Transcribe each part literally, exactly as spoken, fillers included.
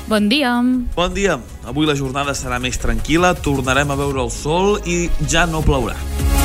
Bon dia. Bon dia. Avui la jornada serà més tranquil·la, tornarem a veure el sol i ja no plourà.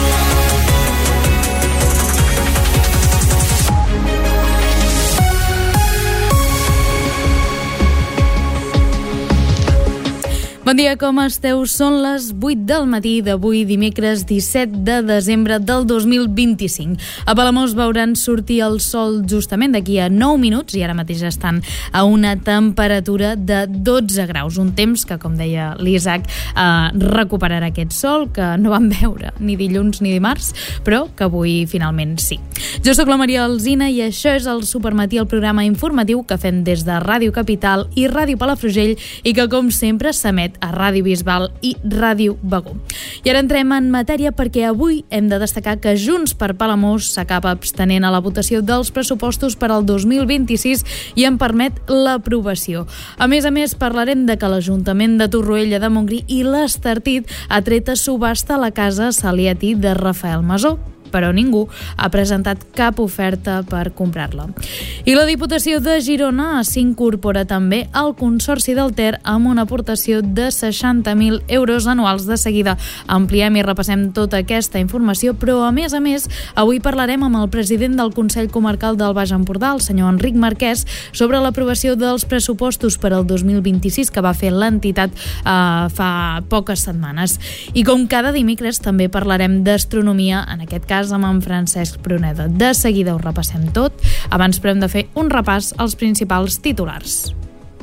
Bon dia, com esteu? Són les vuit del matí d'avui, dimecres disset de desembre del dos mil vint-i-cinc. A Palamós veuran sortir el sol justament d'aquí a nou minuts i ara mateix estan a una temperatura de dotze graus. Un temps que, com deia l'Isaac, eh, recuperarà aquest sol que no vam veure ni dilluns ni dimarts, però que avui finalment sí. Jo sóc la Maria Alsina i això és el Supermatí, el programa informatiu que fem des de Ràdio Capital i Ràdio Palafrugell i que, com sempre, s'emet a Ràdio Bisbal i Ràdio Begur. I ara entrem en matèria perquè avui hem de destacar que Junts per Palamós s'acaba abstenent a la votació dels pressupostos per al dos mil vint-i-sis i en permet l'aprovació. A més a més, parlarem de que l'Ajuntament de Torroella de Montgrí i l'Estartit ha tret a subhasta la casa Saliati de Rafael Masó, però ningú ha presentat cap oferta per comprar-la. I la Diputació de Girona s'incorpora també al Consorci del Ter amb una aportació de seixanta mil euros anuals. De seguida ampliem i repassem tota aquesta informació, però a més a més avui parlarem amb el president del Consell Comarcal del Baix Empordà, el senyor Enric Marquès, sobre l'aprovació dels pressupostos per al dos mil vint-i-sis que va fer l'entitat eh, fa poques setmanes. I com cada dimecres també parlarem d'astronomia, en aquest cas amb en Francesc Pruneda. De seguida ho repassem tot. Abans però hem de fer un repàs als principals titulars.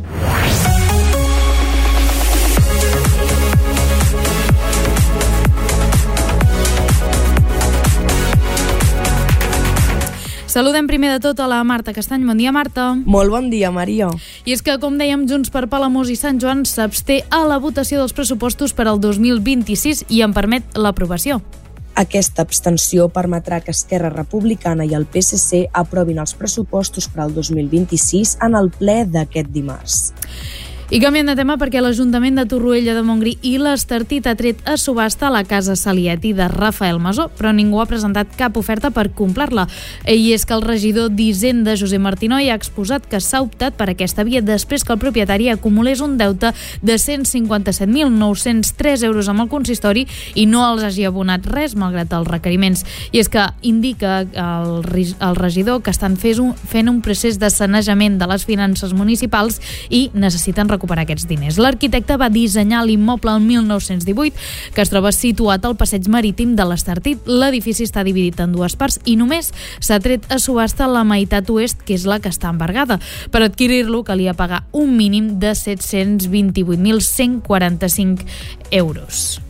Saludem primer de tot a la Marta Castany. Bon dia, Marta. Molt bon dia, Maria. I és que, com dèiem, Junts per Palamós i Sant Joan s'absté a la votació dels pressupostos per al dos mil vint-i-sis i en permet l'aprovació. Aquesta abstenció permetrà que Esquerra Republicana i el P S C aprovin els pressupostos per al dos mil vint-i-sis en el ple d'aquest dimarts. I canviem de tema perquè l'Ajuntament de Torroella de Montgrí i l'Estartit ha tret a subhasta la casa Saliati de Rafael Masó, però ningú ha presentat cap oferta per comprar-la. I és que el regidor d'Hisenda, Josep Martinoy, ha exposat que s'ha optat per aquesta via després que el propietari acumulés un deute de cent cinquanta-set mil nou-cents tres euros amb el consistori i no els hagi abonat res, malgrat els requeriments. I és que indica el, el regidor que estan fent un procés de sanejament de les finances municipals i necessiten recuperar aquests diners. L'arquitecte va dissenyar l'immoble el mil nou-cents divuit, que es troba situat al passeig marítim de l'Estartit. L'edifici està dividit en dues parts i només s'ha tret a subhasta la meitat oest, que és la que està embargada. Per adquirir-lo calia pagar un mínim de set-cents vint-i-vuit mil cent quaranta-cinc euros.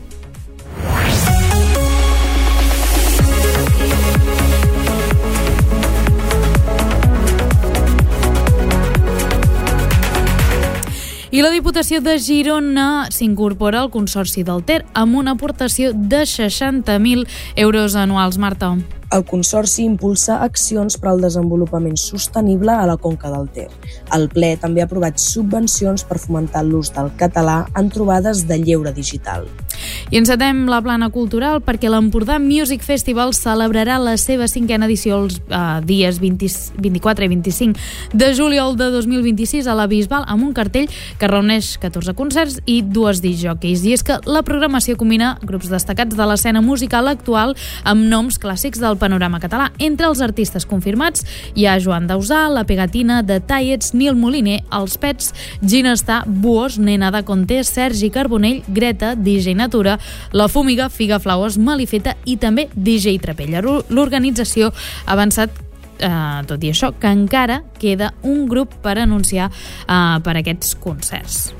I la Diputació de Girona s'incorpora al Consorci del Ter amb una aportació de seixanta mil euros anuals. Marta. El Consorci impulsa accions per al desenvolupament sostenible a la Conca del Ter. El ple també ha aprovat subvencions per fomentar l'ús del català en trobades de lleure digital. I encetem la plana cultural perquè l'Empordà Music Festival celebrarà la seva cinquena edició els uh, dies vint, vint-i-quatre i vint-i-cinc de juliol de dos mil vint-i-sis a la Bisbal amb un cartell que reuneix catorze concerts i dues discjòqueis. I és que la programació combina grups destacats de l'escena musical actual amb noms clàssics del panorama català. Entre els artistes confirmats hi ha Joan Dausà, La Pegatina, The Tallets, Nil Moliner, Els Pets, Ginestar, Buos, Nena de Conté, Sergi Carbonell, Greta, D J Natura, La Fúmiga, Figa Flowers, Malifeta i també D J Trapella. L'organització ha avançat, eh, tot i això, que encara queda un grup per anunciar eh, per aquests concerts.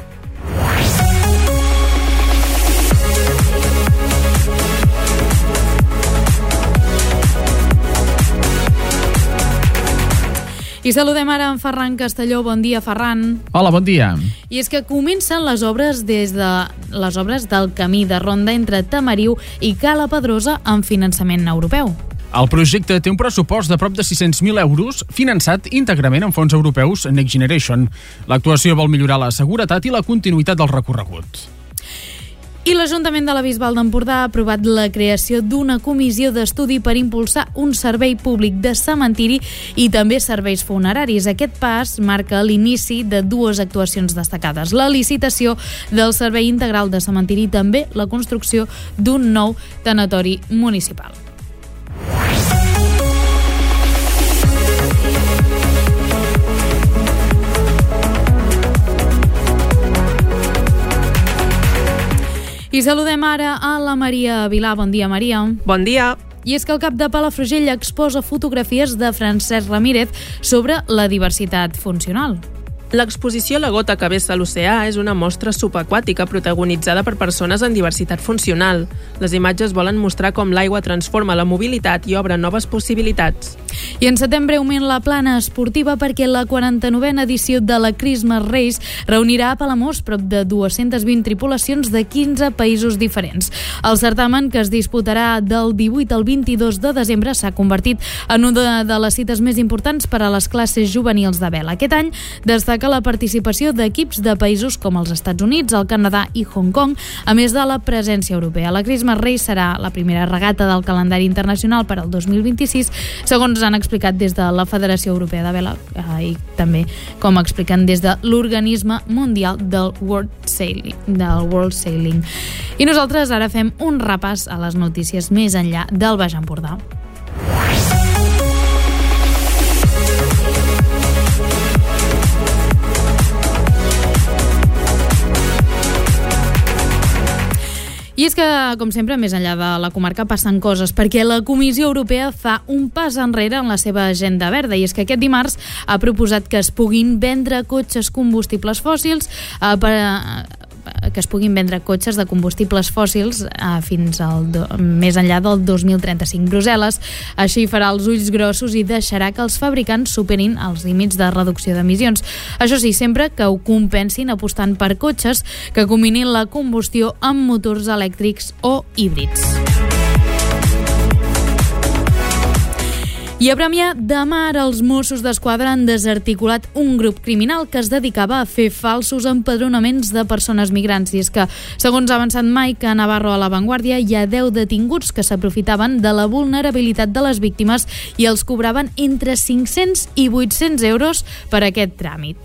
I saludem ara en Ferran Castelló. Bon dia, Ferran. Hola, bon dia. I és que comencen les obres des de les obres del camí de ronda entre Tamariu i Cala Pedrosa amb finançament europeu. El projecte té un pressupost de prop de sis-cents mil euros, finançat íntegrament amb fons europeus Next Generation. L'actuació vol millorar la seguretat i la continuïtat del recorregut. I l'Ajuntament de la Bisbal d'Empordà ha aprovat la creació d'una comissió d'estudi per impulsar un servei públic de cementiri i també serveis funeraris. Aquest pas marca l'inici de dues actuacions destacades: la licitació del servei integral de cementiri i també la construcció d'un nou tanatori municipal. I saludem ara a la Maria Vilà. Bon dia, Maria. Bon dia. I és que el cap de Palafrugell exposa fotografies de Francesc Ramírez sobre la diversitat funcional. L'exposició La gota que vessa l'oceà és una mostra subaquàtica protagonitzada per persones en diversitat funcional. Les imatges volen mostrar com l'aigua transforma la mobilitat i obre noves possibilitats. I encetem breument la plana esportiva perquè la quaranta-novena edició de la Christmas Race reunirà a Palamós prop de dues-centes vint tripulacions de quinze països diferents. El certamen, que es disputarà del divuit al vint-i-dos de desembre, s'ha convertit en una de les cites més importants per a les classes juvenils de vela. Aquest any destaca la participació d'equips de països com els Estats Units, el Canadà i Hong Kong, a més de la presència europea. La Christmas Race serà la primera regata del calendari internacional per al dos mil vint-i-sis, segons han explicat des de la Federació Europea de Vela eh, i també com expliquen des de l'Organisme Mundial del World Sailing, del World Sailing. I nosaltres ara fem un repàs a les notícies més enllà del Baix Empordà. I és que, com sempre, més enllà de la comarca passen coses, perquè la Comissió Europea fa un pas enrere en la seva agenda verda, i és que aquest dimarts ha proposat que es puguin vendre cotxes combustibles fòssils eh, per que es puguin vendre cotxes de combustibles fòssils eh, fins al do, més enllà del dos mil trenta-cinc. Brussel·les així farà els ulls grossos i deixarà que els fabricants superin els límits de reducció d'emissions. Això sí, sempre que ho compensin apostant per cotxes que combinin la combustió amb motors elèctrics o híbrids. I a Premià de Mar, els Mossos d'Esquadra han desarticulat un grup criminal que es dedicava a fer falsos empadronaments de persones migrants. I és que, segons ha avançat Maica Navarro a La Vanguardia, hi ha deu detinguts que s'aprofitaven de la vulnerabilitat de les víctimes i els cobraven entre cinc-cents i vuit-cents euros per aquest tràmit.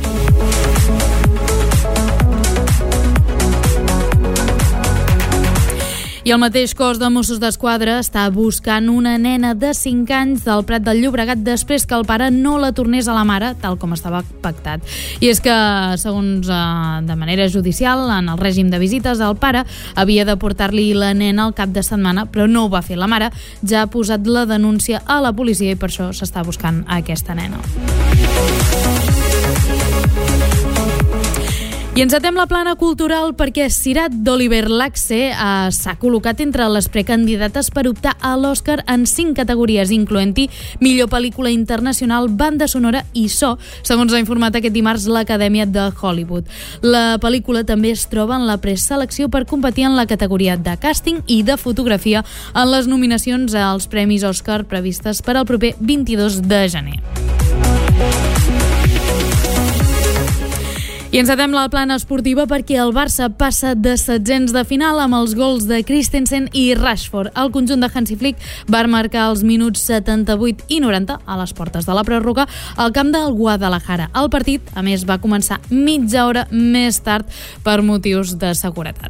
I el mateix cos de Mossos d'Esquadra està buscant una nena de cinc anys del Prat del Llobregat després que el pare no la tornés a la mare, tal com estava pactat. I és que, segons eh, de manera judicial, en el règim de visites, el pare havia de portar-li la nena al cap de setmana, però no ho va fer. La mare ja ha posat la denúncia a la policia i per això s'està buscant aquesta nena. I encetem la plana cultural perquè Sirat d'Oliver Laxe eh, s'ha col·locat entre les precandidates per optar a l'Oscar en cinc categories, incloent-hi millor pel·lícula internacional, banda sonora i so, segons ha informat aquest dimarts l'Acadèmia de Hollywood. La pel·lícula també es troba en la preselecció per competir en la categoria de càsting i de fotografia en les nominacions als Premis Òscar previstes per al proper vint-i-dos de gener. I encetem la plana esportiva perquè el Barça passa de setzents de final amb els gols de Christensen i Rashford. El conjunt de Hansi Flick va marcar els minuts setanta-vuit i noranta a les portes de la pròrroga al camp del Guadalajara. El partit, a més, va començar mitja hora més tard per motius de seguretat.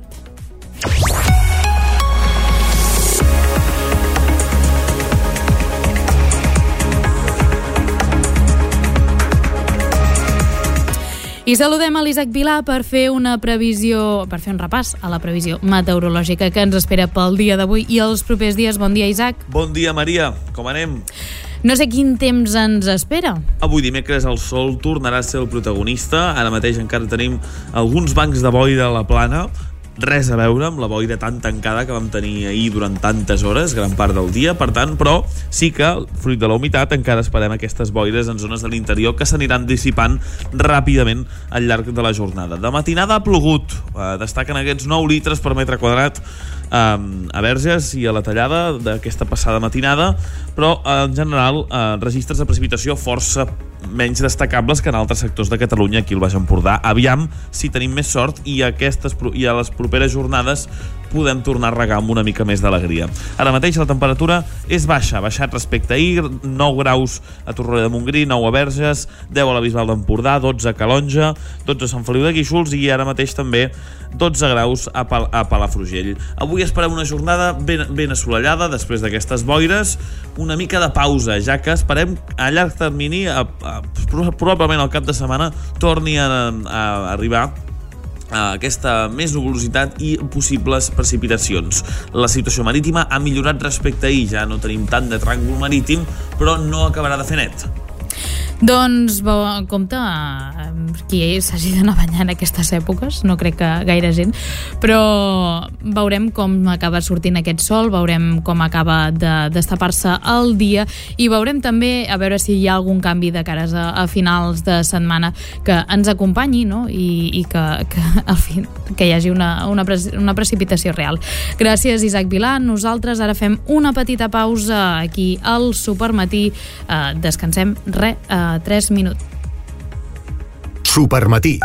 I saludem a l'Isaac Vilà per fer una previsió, per fer un repàs a la previsió meteorològica que ens espera pel dia d'avui i els propers dies. Bon dia, Isaac. Bon dia, Maria. Com anem? No sé quin temps ens espera. Avui dimecres el sol tornarà a ser el protagonista. Ara mateix encara tenim alguns bancs de boira a la plana. Res a veure amb la boira tan tancada que vam tenir ahir durant tantes hores, gran part del dia, per tant, però sí que, fruit de la humitat, encara esperem aquestes boires en zones de l'interior que s'aniran dissipant ràpidament al llarg de la jornada. De matinada ha plogut, eh, destaquen aquests nou litres per metre quadrat eh, a Verges i a la Tallada d'aquesta passada matinada, però en general eh, registres de precipitació força menys destacables que en altres sectors de Catalunya, aquí al Baix Empordà. Aviam si tenim més sort i, aquestes, i a les properes jornades podem tornar a regar amb una mica més d'alegria. Ara mateix la temperatura és baixa, baixat respecte a ahir, nou graus a Torroella de Montgrí, nou a Verges, deu a la Bisbal d'Empordà, dotze a Calonja, dotze a Sant Feliu de Guíxols i ara mateix també dotze graus a, Pal a Palafrugell. Avui esperem una jornada ben, ben assolellada després d'aquestes boires, una mica de pausa, ja que esperem a llarg termini, a, a, probablement al cap de setmana, torni a, a arribar a aquesta més nuvolositat i possibles precipitacions. La situació marítima ha millorat respecte a ahir, ja no tenim tant de tràngol marítim, però no acabarà de fer net. Doncs, compte, qui s'hagi d'anar a banyar en aquestes èpoques, no crec que gaire gent, però veurem com acaba sortint aquest sol, veurem com acaba de destapar-se el dia i veurem també a veure si hi ha algun canvi de cares a, a finals de setmana que ens acompanyi, no? I, i que, que, al fin, que hi hagi una, una, una precipitació real. Gràcies, Isaac Vilà. Nosaltres ara fem una petita pausa aquí al Supermatí. Eh, descansem res, eh, tres minuts. Supermatí.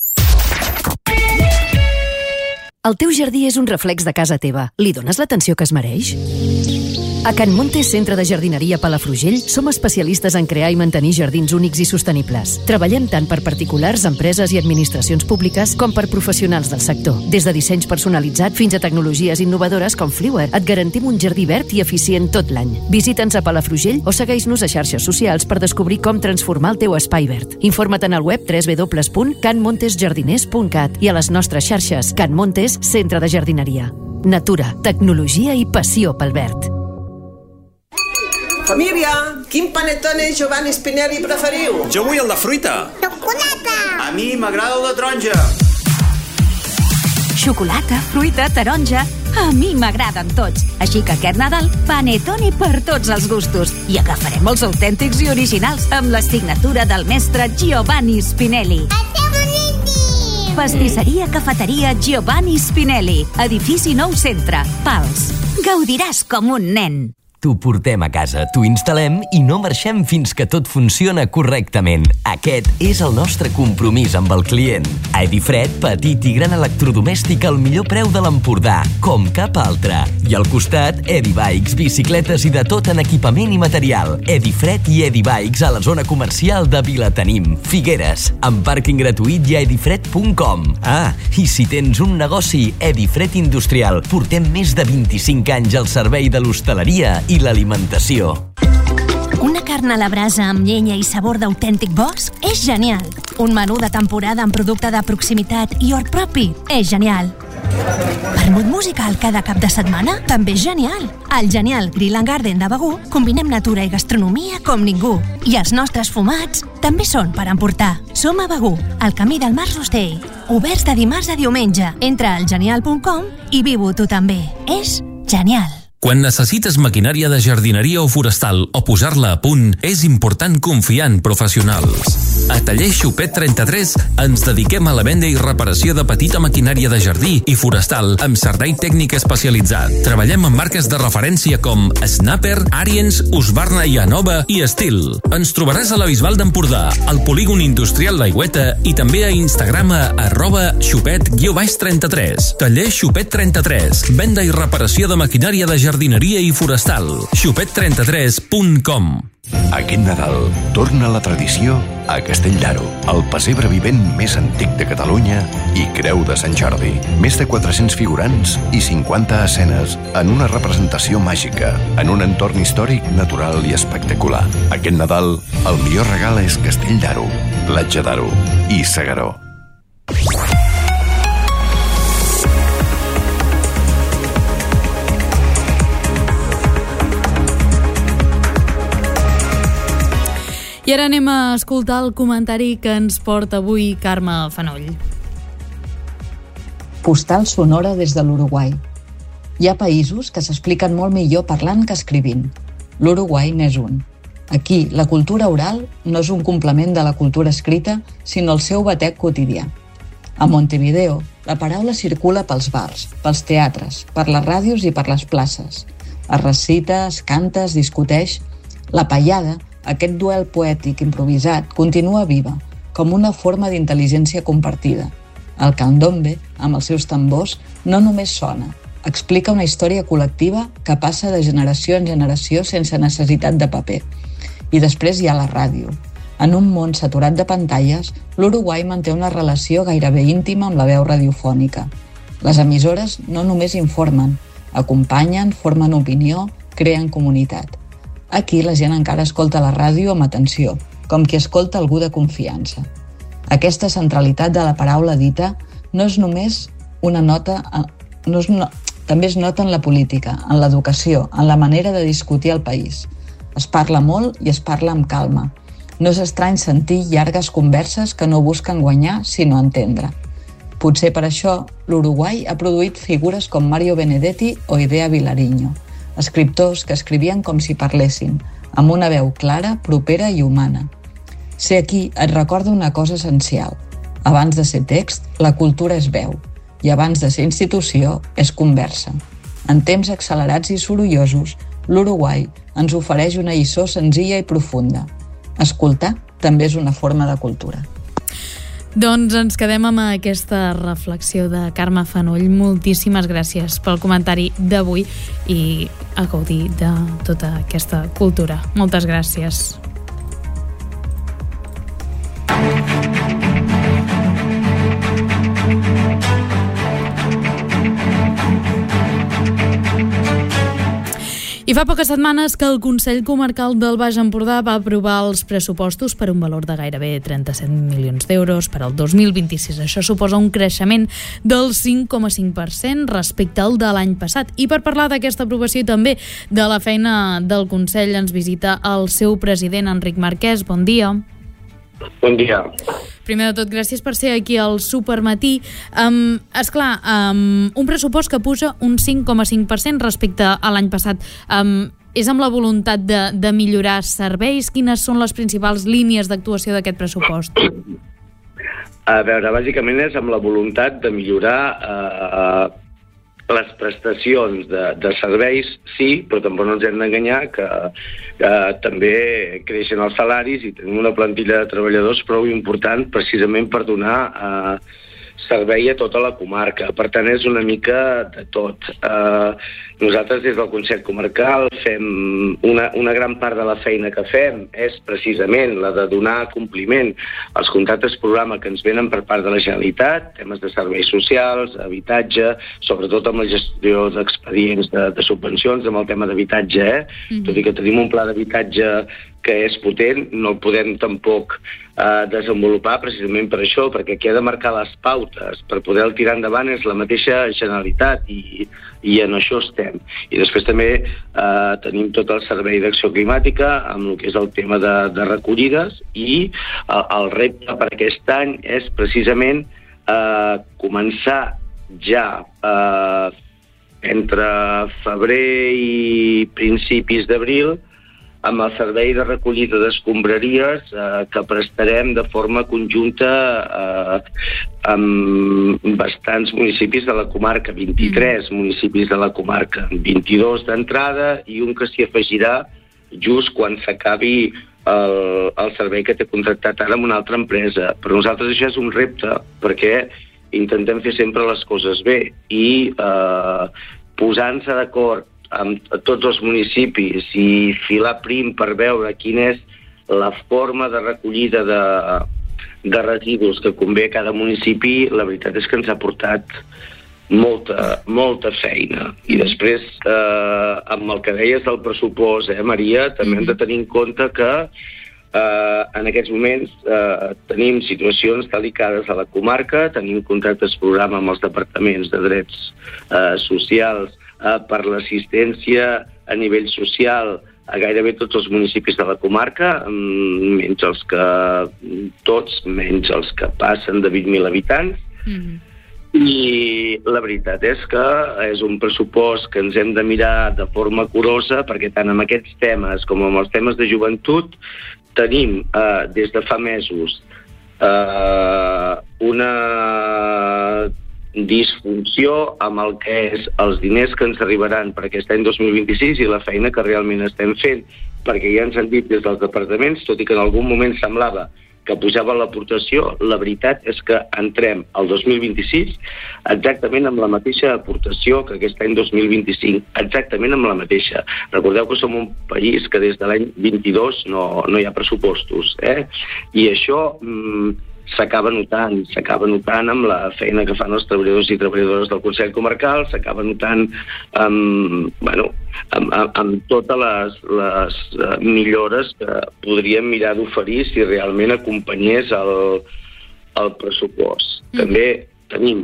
El teu jardí és un reflex de casa teva. Li dones l'atenció que es mereix? A Can Montes Centre de Jardineria Palafrugell som especialistes en crear i mantenir jardins únics i sostenibles. Treballem tant per particulars, empreses i administracions públiques com per professionals del sector. Des de dissenys personalitzat fins a tecnologies innovadores com Fliwer, et garantim un jardí verd i eficient tot l'any. Visita'ns a Palafrugell o segueix-nos a xarxes socials per descobrir com transformar el teu espai verd. Informa't en el web w w w punt can montes jardiners punt cat i a les nostres xarxes Can Montes Centre de Jardineria. Natura, tecnologia i passió pel verd. Família, quin panettone Giovanni Spinelli preferiu? Jo vull el de fruita. Xocolata. A mi m'agrada el de taronja. Xocolata, fruita, taronja... A mi m'agraden tots. Així que aquest Nadal, panettone per tots els gustos. I agafarem els autèntics i originals amb la signatura del mestre Giovanni Spinelli. Estem boníssim! Pastisseria Cafeteria Giovanni Spinelli. Edifici Nou Centre. Pals. Gaudiràs com un nen. T'ho portem a casa, t'ho instal·lem i no marxem fins que tot funciona correctament. Aquest és el nostre compromís amb el client. A Edifred, petit i gran electrodomèstic al millor preu de l'Empordà, com cap altre. I al costat, Edibikes, bicicletes i de tot en equipament i material. Edifred i Edibikes a la zona comercial de Vilatenim, Figueres, amb pàrquing gratuït i a edifred punt com. Ah, i si tens un negoci, Edifred Industrial. Portem més de vint-i-cinc anys al servei de l'hostaleria i l'alimentació. Una carn a la brasa amb llenya i sabor d'autèntic bosc és genial. Un menú de temporada amb producte de proximitat i hort propi és genial. Vermut musical cada cap de setmana també és genial. Al Genial Grill and Garden de Begur combinem natura i gastronomia com ningú. I els nostres fumats també són per emportar. Som a Begur, al camí del Mas Rostell. Oberts de dimarts a diumenge. Entra al genial punt com i viu-ho tu també. És genial. Quan necessites maquinària de jardineria o forestal o posar-la a punt, és important confiar en professionals. A Taller Xupet trenta-tres ens dediquem a la venda i reparació de petita maquinària de jardí i forestal amb servei tècnic especialitzat. Treballem amb marques de referència com Snapper, Ariens, Husqvarna i Anova i Estil. Ens trobaràs a la Bisbal d'Empordà, al polígon industrial l'Aigüeta i també a Instagram a arroba xupet guió baix trenta-tres. Taller Xupet trenta-tres. Venda i reparació de maquinària de jardí jardineria i forestal. xupet trenta-tres punt com. Aquest Nadal torna la tradició a Castell d'Aro, el pessebre vivent més antic de Catalunya i Creu de Sant Jordi. Més de quatre-cents figurants i cinquanta escenes en una representació màgica, en un entorn històric, natural i espectacular. Aquest Nadal, el millor regal és Castell d'Aro, Platja d'Aro i Segaró. I ara anem a escoltar el comentari que ens porta avui Carme Fanoll. Postal sonora des de l'Uruguai. Hi ha països que s'expliquen molt millor parlant que escrivint. L'Uruguai n'és un. Aquí, la cultura oral no és un complement de la cultura escrita, sinó el seu batec quotidià. A Montevideo, la paraula circula pels bars, pels teatres, per les ràdios i per les places. Es recita, es canta, es discuteix. La pallada aquest duel poètic improvisat continua viva, com una forma d'intel·ligència compartida. El candombe, amb els seus tambors, no només sona, explica una història col·lectiva que passa de generació en generació sense necessitat de paper. I després hi ha la ràdio. En un món saturat de pantalles, l'Uruguai manté una relació gairebé íntima amb la veu radiofònica. Les emissores no només informen, acompanyen, formen opinió, creen comunitat. Aquí la gent encara escolta la ràdio amb atenció, com qui escolta algú de confiança. Aquesta centralitat de la paraula dita no és només una nota, no és no, també es nota en la política, en l'educació, en la manera de discutir el país. Es parla molt i es parla amb calma. No és estrany sentir llargues converses que no busquen guanyar, sinó entendre. Potser per això, l'Uruguai ha produït figures com Mario Benedetti o Idea Vilariño, escriptors que escrivien com si parlessin, amb una veu clara, propera i humana. Ser aquí et recorda una cosa essencial. Abans de ser text, la cultura és veu, i abans de ser institució, és conversa. En temps accelerats i sorollosos, l'Uruguai ens ofereix una lliçó senzilla i profunda. Escoltar també és una forma de cultura. Doncs ens quedem amb aquesta reflexió de Carme Fanoll. Moltíssimes gràcies pel comentari d'avui i a gaudir de tota aquesta cultura. Moltes gràcies. I fa poques setmanes que el Consell Comarcal del Baix Empordà va aprovar els pressupostos per un valor de gairebé trenta-set milions d'euros per al dos mil vint-i-sis. Això suposa un creixement del cinc coma cinc per cent respecte al de l'any passat. I per parlar d'aquesta aprovació i també de la feina del Consell ens visita el seu president, Enric Marquès. Bon dia. Bon dia. Primer de tot, gràcies per ser aquí al Supermatí. Um, esclar, um, un pressupost que puja un cinc coma cinc per cent respecte a l'any passat. Um, és amb la voluntat de, de millorar serveis? Quines són les principals línies d'actuació d'aquest pressupost? A veure, bàsicament és amb la voluntat de millorar eh, les prestacions de, de serveis, sí, però tampoc no ens hem d'enganyar que eh, també creixen els salaris i tenim una plantilla de treballadors prou important precisament per donar eh, servei a tota la comarca. Per tant, és una mica de tot. Eh, nosaltres, des del Consell Comarcal, fem una, una gran part de la feina que fem és precisament la de donar compliment als contractes programa que ens venen per part de la Generalitat, temes de serveis socials, habitatge, sobretot amb la gestió d'expedients de, de subvencions, amb el tema d'habitatge, eh? Mm-hmm. Tot i que tenim un pla d'habitatge que és potent, no el podem tampoc eh, desenvolupar precisament per això, perquè qui ha de marcar les pautes per poder tirar endavant és la mateixa Generalitat i, i en això estem. I després també eh, tenim tot el servei d'acció climàtica amb el que és el tema de, de recollides i eh, el repte per aquest any és precisament eh, començar ja eh, entre febrer i principis d'abril amb el servei de recollida d'escombraries eh, que prestarem de forma conjunta eh, amb bastants municipis de la comarca, vint-i-tres mm. municipis de la comarca, vint-i-dos d'entrada i un que s'hi afegirà just quan s'acabi el, el servei que té contractat ara amb una altra empresa. Per nosaltres això és un repte perquè intentem fer sempre les coses bé i eh, posant-se d'acord amb tots els municipis i filar prim per veure quina és la forma de recollida de, de residus que convé a cada municipi, la veritat és que ens ha portat molta, molta feina. I després, eh, amb el que deies del pressupost, eh, Maria, també hem de tenir en compte que eh, en aquests moments eh, tenim situacions delicades a la comarca, tenim contractes programa amb els departaments de drets eh, socials per l'assistència a nivell social a gairebé tots els municipis de la comarca, menys els que tots, menys els que passen de vint mil habitants. Mm-hmm. I la veritat és que és un pressupost que ens hem de mirar de forma curosa perquè tant amb aquests temes com amb els temes de joventut tenim eh, des de fa mesos eh, una disfunció amb el que és els diners que ens arribaran per aquest any dos mil vint-i-sis i la feina que realment estem fent, perquè ja ens han dit des dels departaments, tot i que en algun moment semblava que pujava l'aportació, la veritat és que entrem al dos mil vint-i-sis exactament amb la mateixa aportació que aquest any dos mil vint-i-cinc, exactament amb la mateixa. Recordeu que som un país que des de l'any vint-i-dos no, no hi ha pressupostos, eh? I això mm, s'acaba notant, s'acaba notant amb la feina que fan els treballadors i treballadores del Consell Comarcal, s'acaba notant amb, bueno, amb, amb, amb totes les, les millores que podríem mirar d'oferir si realment acompanyés el, el pressupost. Mm. També tenim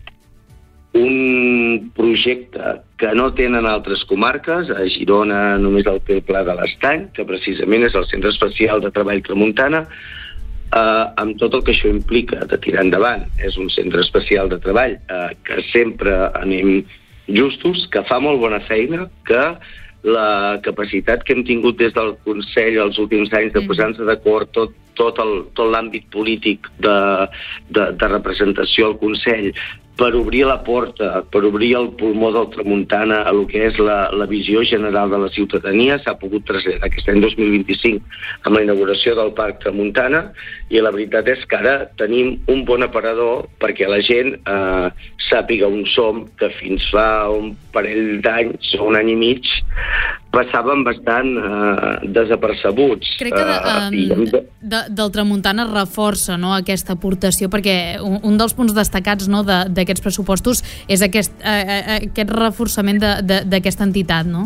un projecte que no tenen altres comarques, a Girona només el té el Pla de l'Estany, que precisament és el Centre Especial de Treball Tramuntana, Uh, amb tot el que això implica de tirar endavant. És un centre especial de treball uh, que sempre anem justos, que fa molt bona feina, que la capacitat que hem tingut des del Consell els últims anys de posar-nos d'acord tot, tot, el, tot l'àmbit polític de, de, de representació al Consell per obrir la porta, per obrir el pulmó del Tramuntana a lo que és la, la visió general de la ciutadania, s'ha pogut traslladar aquest any dos mil vint-i-cinc amb la inauguració del Parc Tramuntana, i la veritat és que ara tenim un bon aparador perquè la gent eh, sàpiga on som, que fins fa un parell d'anys o un any i mig passaven bastant eh, desapercebuts. Crec que de, um, de, de, del Tramuntana reforça, no, aquesta aportació, perquè un, un dels punts destacats, no, de, d'aquests pressupostos és aquest, eh, aquest reforçament d'aquesta entitat, no?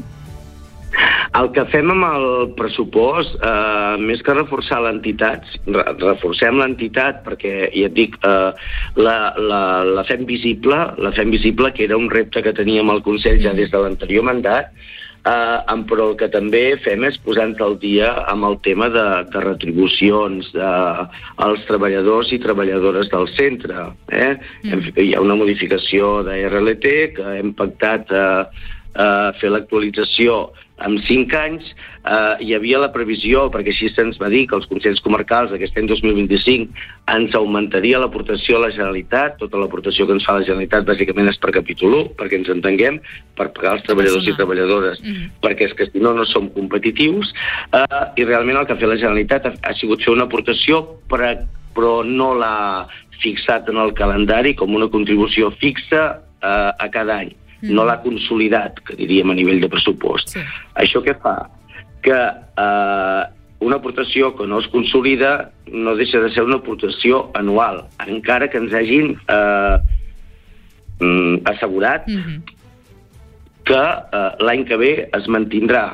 El que fem amb el pressupost, eh, més que reforçar l'entitat, reforcem l'entitat perquè, ja et dic, eh, la, la, la fem visible, la fem visible, que era un repte que teníem al Consell ja des de l'anterior mandat, eh, però el que també fem és posar-nos al dia amb el tema de, de retribucions de, als treballadors i treballadores del centre. Eh? Mm. Hi ha una modificació de R L T que hem pactat eh, eh, fer l'actualització en cinc anys. Eh, hi havia la previsió, perquè així se'ns va dir que els Consells Comarcals aquest any dos mil vint-i-cinc ens augmentaria l'aportació a la Generalitat. Tota l'aportació que ens fa la Generalitat bàsicament és per capítol u, perquè ens entenguem, per pagar els treballadors i treballadores, mm-hmm. perquè és que si no, no som competitius. Eh, I realment el que ha fet la Generalitat ha, ha sigut fer una aportació, però, però no l'ha fixat en el calendari com una contribució fixa eh, a cada any. No l'ha consolidat, que diríem a nivell de pressupost. Sí. Això què fa? Que eh, una aportació que no es consolida no deixa de ser una aportació anual, encara que ens hagin eh, assegurat mm-hmm. que eh, l'any que ve es mantindrà.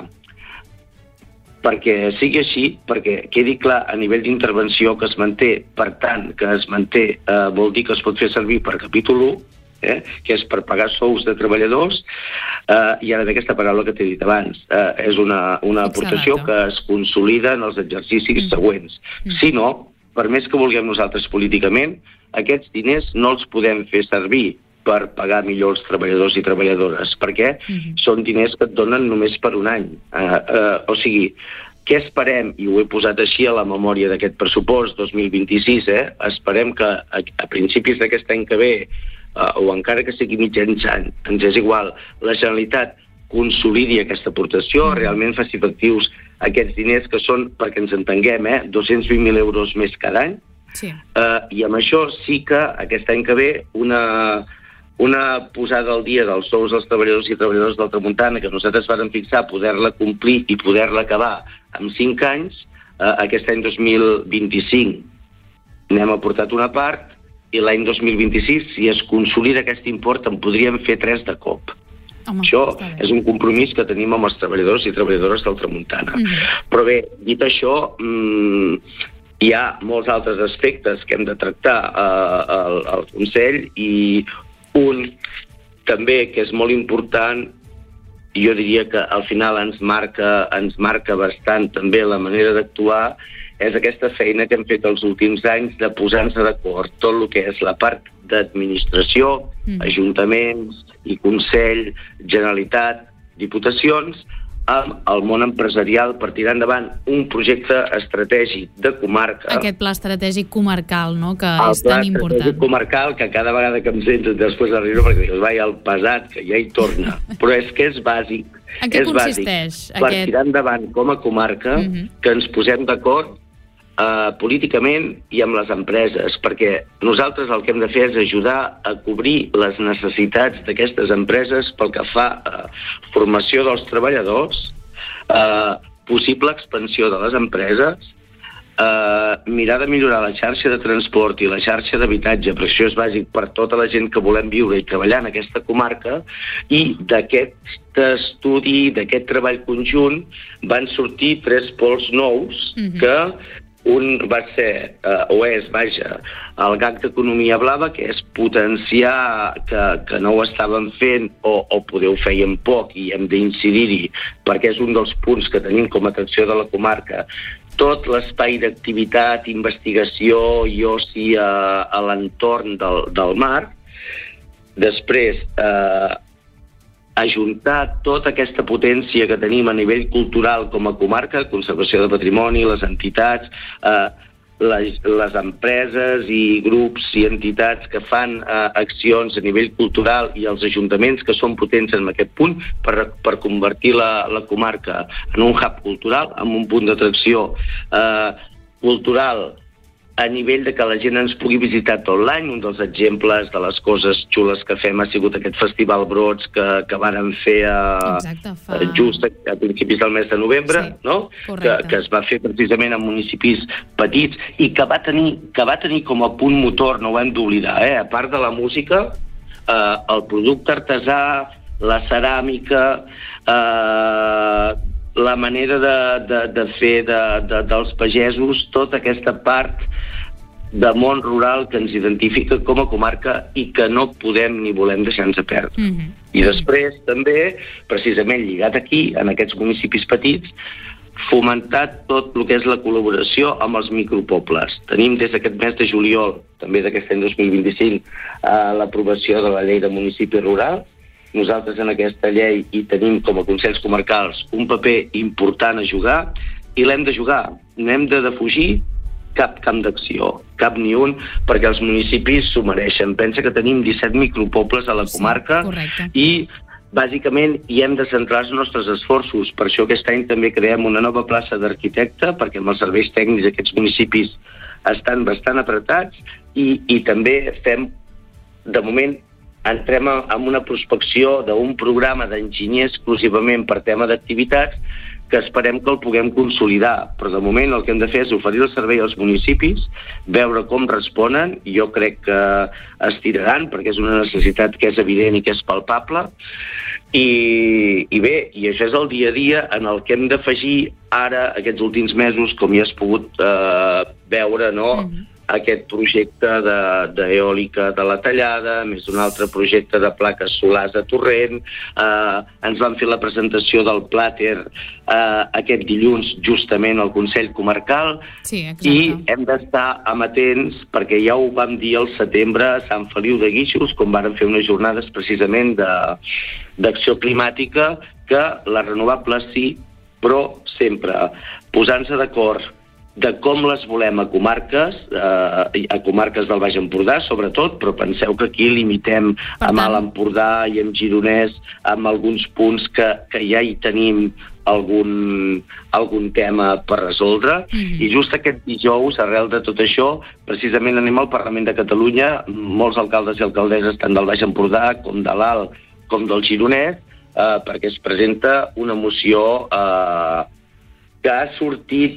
Perquè sigui així, perquè quedi clar a nivell d'intervenció que es manté, per tant, que es manté eh, vol dir que es pot fer servir per capítol u, Eh, que és per pagar sous de treballadors, eh, i ara ve aquesta paraula que t'he dit abans, eh, és una, una aportació que es consolida en els exercicis mm. següents. Mm. Si no, per més que vulguem nosaltres políticament, aquests diners no els podem fer servir per pagar millor els treballadors i treballadores, perquè mm. són diners que et donen només per un any. Eh, eh, o sigui, què esperem? I ho he posat així a la memòria d'aquest pressupost dos mil vint-i-sis, eh? Esperem que a, a principis d'aquest any que ve, Uh, o encara que sigui mitjans any, ens és igual, la Generalitat consolidi aquesta aportació, mm. realment faci efectius aquests diners que són, perquè ens entenguem, eh, dos-cents vint mil euros més cada any, sí. uh, i amb això sí que aquest any que ve una, una posada al dia dels sous dels treballadors i treballadores del Tramuntana, que nosaltres vàrem fixar, poder-la complir i poder-la acabar en cinc anys, uh, aquest any dos mil vint-i-cinc n'hem aportat una part, i l'any dos mil vint-i-sis, si es consolida aquest import, en podríem fer tres de cop. Home, això és un compromís que tenim amb els treballadors i treballadores del Tramuntana. Mm-hmm. Però bé, dit això, mmm, hi ha molts altres aspectes que hem de tractar eh, al, al Consell, i un també que és molt important, jo diria que al final ens marca, ens marca bastant també la manera d'actuar, és aquesta feina que hem fet els últims anys de posar-nos d'acord tot el que és la part d'administració, mm. ajuntaments i Consell, Generalitat, Diputacions, amb el món empresarial per tirar endavant un projecte estratègic de comarca. Aquest pla estratègic comarcal, no?, que el és tan important. El pla estratègic comarcal, que cada vegada que em sento després arribo perquè dius, vai, el pesat, que ja hi torna. Però és que és bàsic. En què és consisteix? Bàsic, per aquest... tirar endavant com a comarca, uh-huh. que ens posem d'acord Uh, políticament i amb les empreses, perquè nosaltres el que hem de fer és ajudar a cobrir les necessitats d'aquestes empreses pel que fa a formació dels treballadors, uh, possible expansió de les empreses, uh, mirar de millorar la xarxa de transport i la xarxa d'habitatge, perquè això és bàsic per tota la gent que volem viure i treballar en aquesta comarca, i d'aquest estudi, d'aquest treball conjunt, van sortir tres pols nous uh-huh. que un va ser, eh, o és, vaja, el gag d'economia blava, que és potenciar que, que no ho estaven fent o, o poder ho feien poc i hem d'incidir-hi, perquè és un dels punts que tenim com a atracció de la comarca, tot l'espai d'activitat, investigació i oci a, a l'entorn del, del mar. Després, eh, ajuntar tota aquesta potència que tenim a nivell cultural com a comarca, conservació de patrimoni, les entitats, eh, les, les empreses i grups i entitats que fan eh, accions a nivell cultural i els ajuntaments que són potents en aquest punt per, per convertir la, la comarca en un hub cultural, en un punt d'atracció eh, cultural a nivell de que la gent ens pugui visitar tot l'any. Un dels exemples de les coses xules que fem ha sigut aquest Festival Brots que, que vàrem fer a, Exacte, fa... just a, a principis del mes de novembre, sí, no? que, que es va fer precisament en municipis petits i que va tenir, que va tenir com a punt motor, no ho hem d'oblidar, eh? A part de la música, eh, el producte artesà, la ceràmica, eh, la manera de, de, de fer de, de, dels pagesos, tota aquesta part de món rural que ens identifica com a comarca i que no podem ni volem deixar-nos a perdre. Mm-hmm. I després, també, precisament lligat aquí, en aquests municipis petits, fomentar tot el que és la col·laboració amb els micropobles. Tenim des d'aquest mes de juliol, també d'aquest any dos mil vint-i-cinc, eh, l'aprovació de la llei de municipi rural. Nosaltres en aquesta llei hi tenim com a consells comarcals un paper important a jugar i l'hem de jugar. No hem de defugir cap camp d'acció, cap ni un, perquè els municipis s'ho mereixen. Pensa que tenim disset micropobles a la comarca, sí, i bàsicament hi hem de centrar els nostres esforços. Per això aquest any també creem una nova plaça d'arquitecte, perquè amb els serveis tècnics d'aquests municipis estan bastant apretats, i, i també fem, de moment, entrem en una prospecció d'un programa d'enginyer exclusivament per tema d'activitats que esperem que el puguem consolidar. Però de moment el que hem de fer és oferir el servei als municipis, veure com responen, i jo crec que es tiraran perquè és una necessitat que és evident i que és palpable. I, i bé, i això és el dia a dia en el que hem d'afegir ara, aquests últims mesos, com ja has pogut eh, veure, no?, mm-hmm. aquest projecte d'eòlica de, de la Tallada, més un altre projecte de plaques solars a Torrent. Eh, ens van fer la presentació del plàter eh, aquest dilluns justament al Consell Comarcal, sí, i hem d'estar amatents perquè ja ho vam dir al setembre a Sant Feliu de Guíxols, com vàrem fer unes jornades precisament d'acció climàtica, que les renovables sí, però sempre posant-se d'acord de com les volem a comarques, eh, a comarques del Baix Empordà, sobretot, però penseu que aquí limitem amb Alt Empordà i amb Gironès, amb alguns punts que, que ja hi tenim algun, algun tema per resoldre. Mm-hmm. I just aquest dijous, arrel de tot això, precisament anem al Parlament de Catalunya, molts alcaldes i alcaldesses tant del Baix Empordà com de l'Alt com del Gironès, eh, perquè es presenta una moció eh, que ha sortit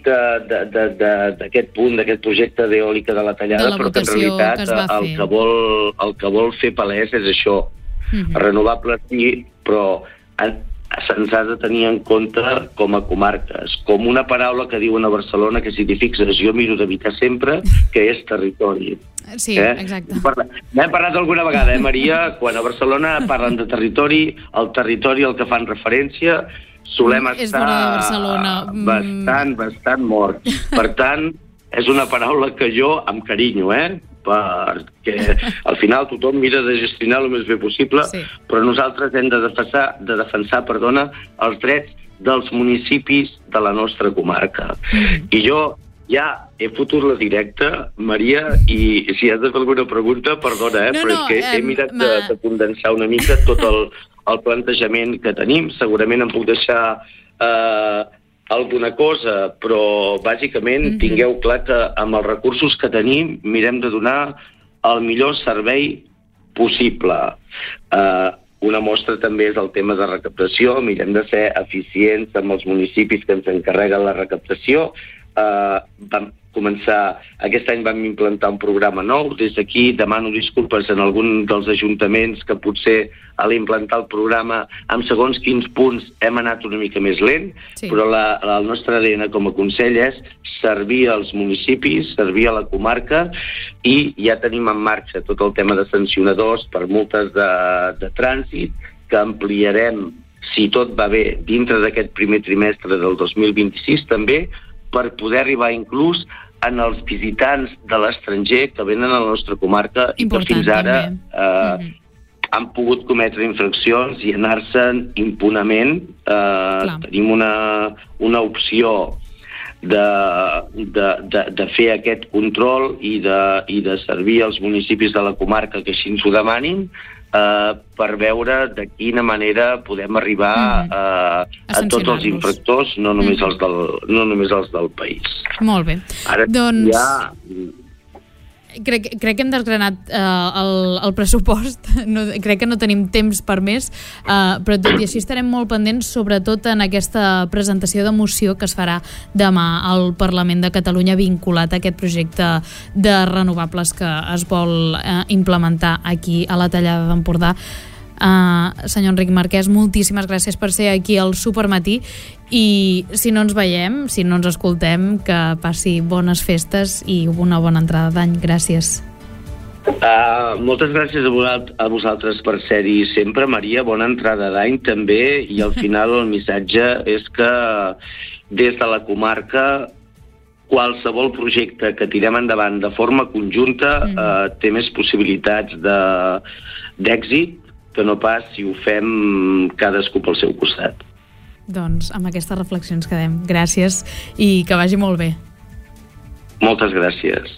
d'aquest punt, d'aquest projecte d'eòlica de la Tallada, de però que en realitat que el, que vol, el que vol fer palès és això. Mm-hmm. Renovables sí, però se'ns ha de tenir en compte com a comarques, com una paraula que diuen a Barcelona, que si t'hi fixes jo miro d'evitar sempre, que és territori. Sí, eh? Exacte. N'hem parlat alguna vegada, eh, Maria? Quan a Barcelona parlen de territori, el territori al que fan referència solem estar bastant, bastant morts. Per tant, és una paraula que jo em carinyo, eh? Perquè al final tothom mira de gestionar el més bé possible, sí, però nosaltres hem de defensar, de defensar perdona, els drets dels municipis de la nostra comarca. Mm. I jo ja he fotut la directa, Maria, i si has de fer alguna pregunta, perdona, eh? No, però no, és que he eh, mirat ma... de, de condensar una mica tot el, el plantejament que tenim. Segurament em puc deixar eh, alguna cosa, però bàsicament mm-hmm. tingueu clar que amb els recursos que tenim mirem de donar el millor servei possible. Eh, una mostra també és el tema de recaptació. Mirem de ser eficients amb els municipis que ens encarreguen la recaptació. Uh, vam començar, aquest any vam implantar un programa nou. Des d'aquí demano disculpes en algun dels ajuntaments que potser a l'implantar el programa amb segons quins punts hem anat una mica més lent, sí. però la, la, el nostre A D N com a Consell és servir als municipis, servir a la comarca, i ja tenim en marxa tot el tema de sancionadors per multes de, de trànsit, que ampliarem, si tot va bé, dintre d'aquest primer trimestre del dos mil vint-i-sis també, per poder arribar inclús en els visitants de l'estranger que venen a la nostra comarca i que fins ara eh, mm-hmm. han pogut cometre infraccions i anar-se'n impunament. Eh, tenim una, una opció de, de, de, de fer aquest control i de, i de servir als municipis de la comarca que així ens ho demanin, Uh, per veure de quina manera podem arribar mm. uh, a, a tots els infractors, no només, mm. els del, no només els del país. Molt bé. Ara doncs... ja... Crec, crec que hem desgranat uh, el, el pressupost, no, crec que no tenim temps per més, uh, però tot i així estarem molt pendents, sobretot en aquesta presentació de moció que es farà demà al Parlament de Catalunya vinculat a aquest projecte de renovables que es vol uh, implementar aquí a la Tallada d'Empordà. Uh, senyor Enric Marquès, moltíssimes gràcies per ser aquí al Supermatí, i si no ens veiem, si no ens escoltem, que passi bones festes i una bona entrada d'any. Gràcies. Uh, moltes gràcies a, vos, a vosaltres per ser-hi sempre, Maria. Bona entrada d'any també, i al final el missatge és que des de la comarca qualsevol projecte que tirem endavant de forma conjunta mm. uh, té més possibilitats de, d'èxit que no pas si ho fem cadascú pel seu costat. Doncs amb aquestes reflexions quedem. Gràcies i que vagi molt bé. Moltes gràcies.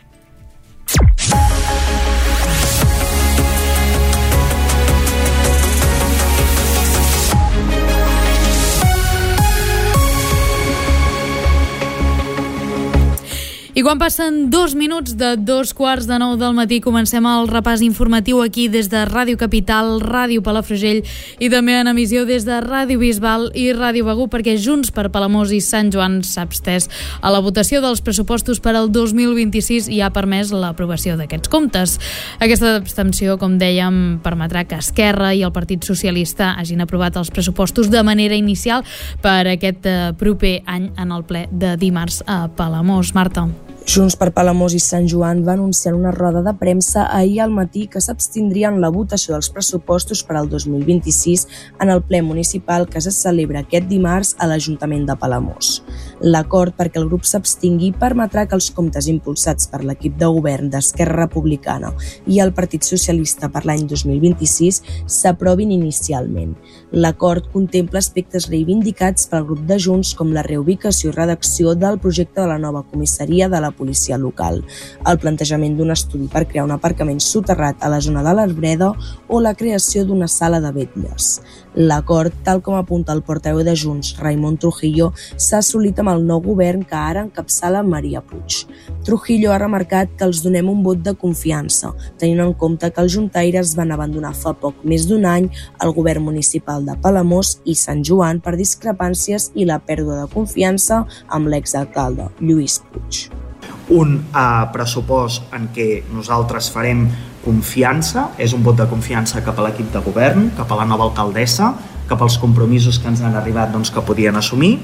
I quan passen dos minuts de dos quarts de nou del matí, comencem el repàs informatiu aquí des de Ràdio Capital, Ràdio Palafrugell i també en emissió des de Ràdio Bisbal i Ràdio Begur, perquè Junts per Palamós i Sant Joan s'ha abstès a la votació dels pressupostos per al dos mil vint-i-sis i ha permès l'aprovació d'aquests comptes. Aquesta abstenció, com dèiem, permetrà que Esquerra i el Partit Socialista hagin aprovat els pressupostos de manera inicial per aquest proper any en el ple de dimarts a Palamós. Marta. Junts per Palamós i Sant Joan va anunciar en una roda de premsa ahir al matí que s'abstindrien la votació dels pressupostos per al dos mil vint-i-sis en el ple municipal que se celebra aquest dimarts a l'Ajuntament de Palamós. L'acord perquè el grup s'abstingui permetrà que els comptes impulsats per l'equip de govern d'Esquerra Republicana i el Partit Socialista per l'any dos mil vint-i-sis s'aprovin inicialment. L'acord contempla aspectes reivindicats pel grup de Junts com la reubicació i redacció del projecte de la nova comissaria de la policia local, el plantejament d'un estudi per crear un aparcament soterrat a la zona de l'Arbreda o la creació d'una sala de vetlles. L'acord, tal com apunta el portaveu de Junts, Raimon Trujillo, s'ha assolit amb el nou govern que ara encapçala Maria Puig. Trujillo ha remarcat que els donem un vot de confiança, tenint en compte que els juntaires van abandonar fa poc més d'un any el govern municipal de Palamós i Sant Joan per discrepàncies i la pèrdua de confiança amb l'exalcalde, Lluís Puig. Un uh, pressupost en què nosaltres farem confiança, és un vot de confiança cap a l'equip de govern, cap a la nova alcaldessa, cap als compromisos que ens han arribat doncs, que podien assumir,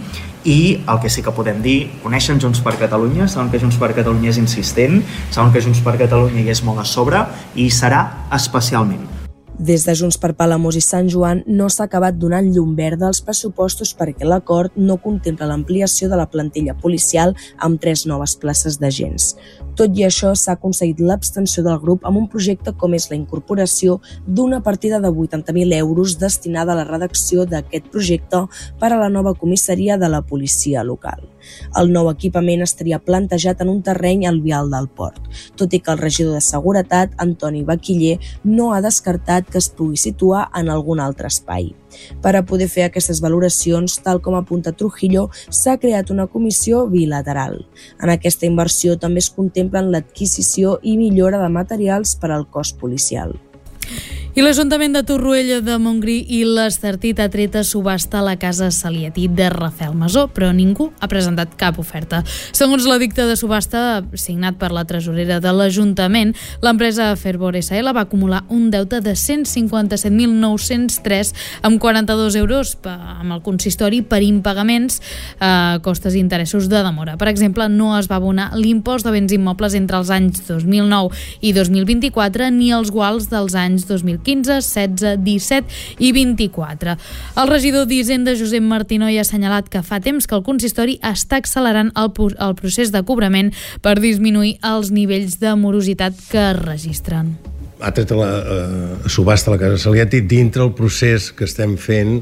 i el que sí que podem dir, coneixen Junts per Catalunya, saben que Junts per Catalunya és insistent, saben que Junts per Catalunya hi és molt a sobre i hi serà especialment. Des de Junts per Palamós i Sant Joan no s'ha acabat donant llum verda als pressupostos perquè l'acord no contempla l'ampliació de la plantilla policial amb tres noves places d'agents. Tot i això, s'ha aconseguit l'abstenció del grup amb un projecte com és la incorporació d'una partida de vuitanta mil euros destinada a la redacció d'aquest projecte per a la nova comissaria de la policia local. El nou equipament estaria plantejat en un terreny al vial del port, tot i que el regidor de Seguretat, Antoni Baquiller, no ha descartat que es pugui situar en algun altre espai. Per a poder fer aquestes valoracions, tal com apunta Trujillo, s'ha creat una comissió bilateral. En aquesta inversió també es contemplen l'adquisició i millora de materials per al cos policial. I l'Ajuntament de Torroella de Montgrí i l'Estartit ha tret a subhasta la casa Saliati de Rafael Masó, però ningú ha presentat cap oferta. Segons l'edicte de subhasta signat per la tresorera de l'Ajuntament, l'empresa Fervor S L va acumular un deute de cent cinquanta-set mil nou-cents tres amb quaranta-dos euros amb el consistori per impagaments, eh, costes i interessos de demora. Per exemple, no es va abonar l'impost de béns immobles entre els anys dos mil nou i dos mil vint-i-quatre ni els guals dels anys dos mil quinze, setze, disset i vint-i-quatre. El regidor d'Hisenda, Josep Martinoy, ha assenyalat que fa temps que el consistori està accelerant el, el procés de cobrament per disminuir els nivells de morositat que es registren. Ha tret a la a subhasta la casa Saliati dintre el procés que estem fent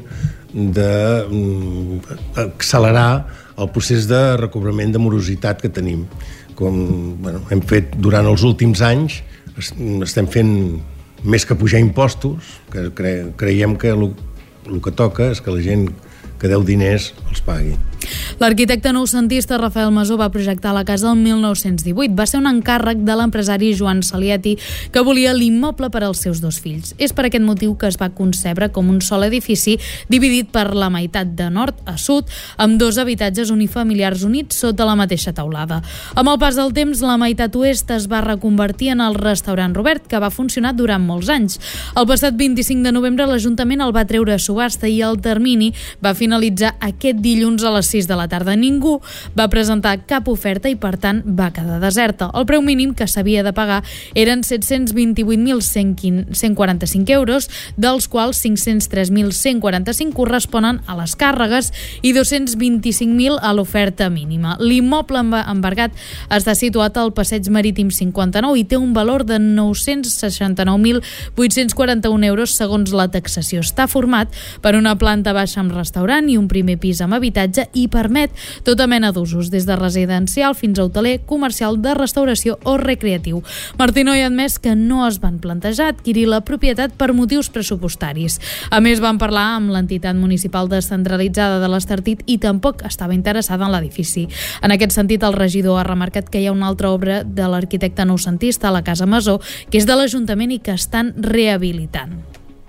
d'accelerar el procés de recobrament de morositat que tenim. Com bueno, hem fet durant els últims anys, estem fent més que pujar impostos, que cre creiem que el, el que toca és que la gent que deu diners els pagui. L'arquitecte noucentista Rafael Masó va projectar la casa el mil nou-cents divuit. Va ser un encàrrec de l'empresari Joan Saliati, que volia l'immoble per als seus dos fills. És per aquest motiu que es va concebre com un sol edifici dividit per la meitat de nord a sud, amb dos habitatges unifamiliars units sota la mateixa teulada. Amb el pas del temps, la meitat oest es va reconvertir en el restaurant Robert, que va funcionar durant molts anys. El passat vint-i-cinc de novembre l'Ajuntament el va treure a subhasta i el termini va finalitzar aquest dilluns a les sis de la tarda. Ningú va presentar cap oferta i, per tant, va quedar deserta. El preu mínim que s'havia de pagar eren set-cents vint-i-vuit mil cent quaranta-cinc euros, dels quals cinc-cents tres mil cent quaranta-cinc corresponen a les càrregues i dos-cents vint-i-cinc mil a l'oferta mínima. L'immoble embargat està situat al Passeig Marítim cinquanta-nou i té un valor de nou-cents seixanta-nou mil vuit-cents quaranta-un euros segons la taxació. Està format per una planta baixa amb restaurant i un primer pis amb habitatge i permet tota mena d'usos, des de residencial fins a hoteler, comercial, de restauració o recreatiu. Martinoy ha admès que no es van plantejar adquirir la propietat per motius pressupostaris. A més, van parlar amb l'entitat municipal descentralitzada de l'Estartit i tampoc estava interessada en l'edifici. En aquest sentit, el regidor ha remarcat que hi ha una altra obra de l'arquitecte noucentista a la Casa Masó, que és de l'Ajuntament i que estan rehabilitant.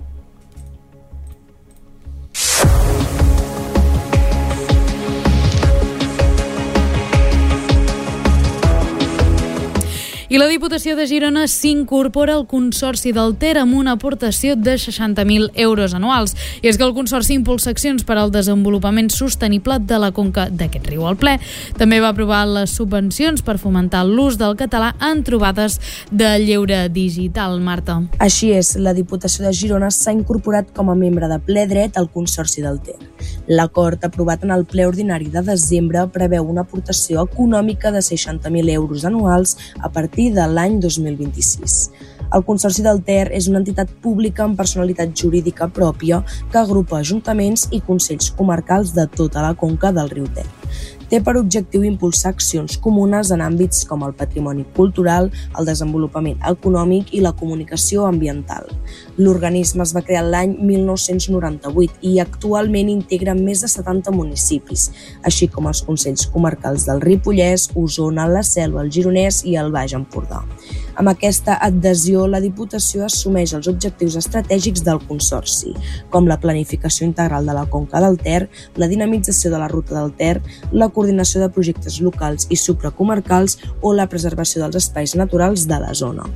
I la Diputació de Girona s'incorpora al Consorci del Ter amb una aportació de seixanta mil euros anuals. I és que el Consorci impulsa accions per al desenvolupament sostenible de la conca d'aquest riu. El ple també va aprovar les subvencions per fomentar l'ús del català en trobades de lleure digital. Marta. Així és, la Diputació de Girona s'ha incorporat com a membre de ple dret al Consorci del Ter. L'acord aprovat en el ple ordinari de desembre preveu una aportació econòmica de seixanta mil euros anuals a partir de l'any dos mil vint-i-sis. El Consorci del Ter és una entitat pública amb personalitat jurídica pròpia que agrupa ajuntaments i consells comarcals de tota la conca del riu Ter. Té per objectiu impulsar accions comunes en àmbits com el patrimoni cultural, el desenvolupament econòmic i la comunicació ambiental. L'organisme es va crear l'any mil nou-cents noranta-vuit i actualment integra més de setanta municipis, així com els consells comarcals del Ripollès, Osona, la Selva, el Gironès i el Baix Empordà. Amb aquesta adhesió, la Diputació assumeix els objectius estratègics del Consorci, com la planificació integral de la conca del Ter, la dinamització de la ruta del Ter, la coordinació de projectes locals i supracomarcals o la preservació dels espais naturals de la zona.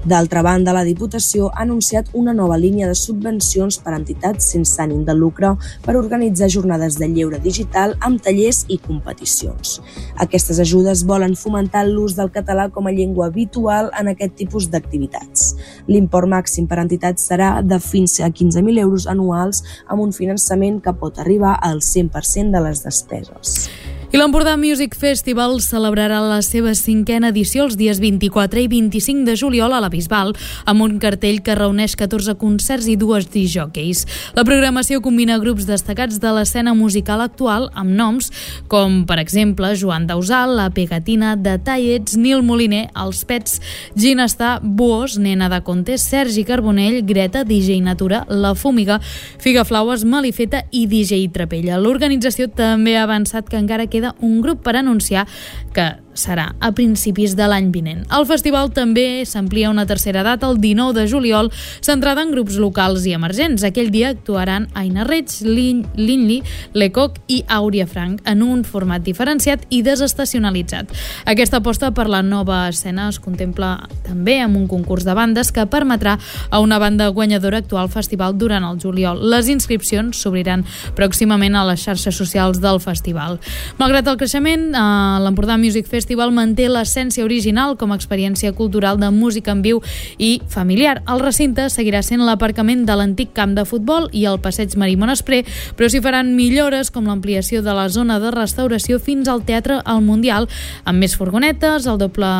D'altra banda, la Diputació ha anunciat una nova línia de subvencions per a entitats sense ànim de lucre per organitzar jornades de lleure digital amb tallers i competicions. Aquestes ajudes volen fomentar l'ús del català com a llengua habitual en aquest tipus d'activitats. L'import màxim per a entitats serà de fins a quinze mil euros anuals amb un finançament que pot arribar al cent per cent de les despeses. I l'Empordà Music Festival celebrarà la seva cinquena edició els dies vint-i-quatre i vint-i-cinc de juliol a la Bisbal, amb un cartell que reuneix catorze concerts i dues disjòqueis. La programació combina grups destacats de l'escena musical actual amb noms com, per exemple, Joan Dausal, La Pegatina, The Tallets, Nil Moliner, Els Pets, Ginestar, Buos, Nena de Conte, Sergi Carbonell, Greta, D J Natura, La Fúmiga, Figaflaues, Malifeta i D J Trapella. L'organització també ha avançat que encara queda un grup per anunciar que serà a principis de l'any vinent. El festival també s'amplia una tercera data el dinou de juliol, centrada en grups locals i emergents. Aquell dia actuaran Aina Reig, Linli, Lecoq i Àuria Frank en un format diferenciat i desestacionalitzat. Aquesta aposta per la nova escena es contempla també amb un concurs de bandes que permetrà a una banda guanyadora actuar al festival durant el juliol. Les inscripcions s'obriran pròximament a les xarxes socials del festival. Malgrat el creixement, l'Empordà Music Festival Festival manté l'essència original com a experiència cultural de música en viu i familiar. El recinte seguirà sent l'aparcament de l'antic camp de futbol i el passeig Marimon Espré, però s'hi faran millores com l'ampliació de la zona de restauració fins al Teatre al Mundial, amb més furgonetes, el doble...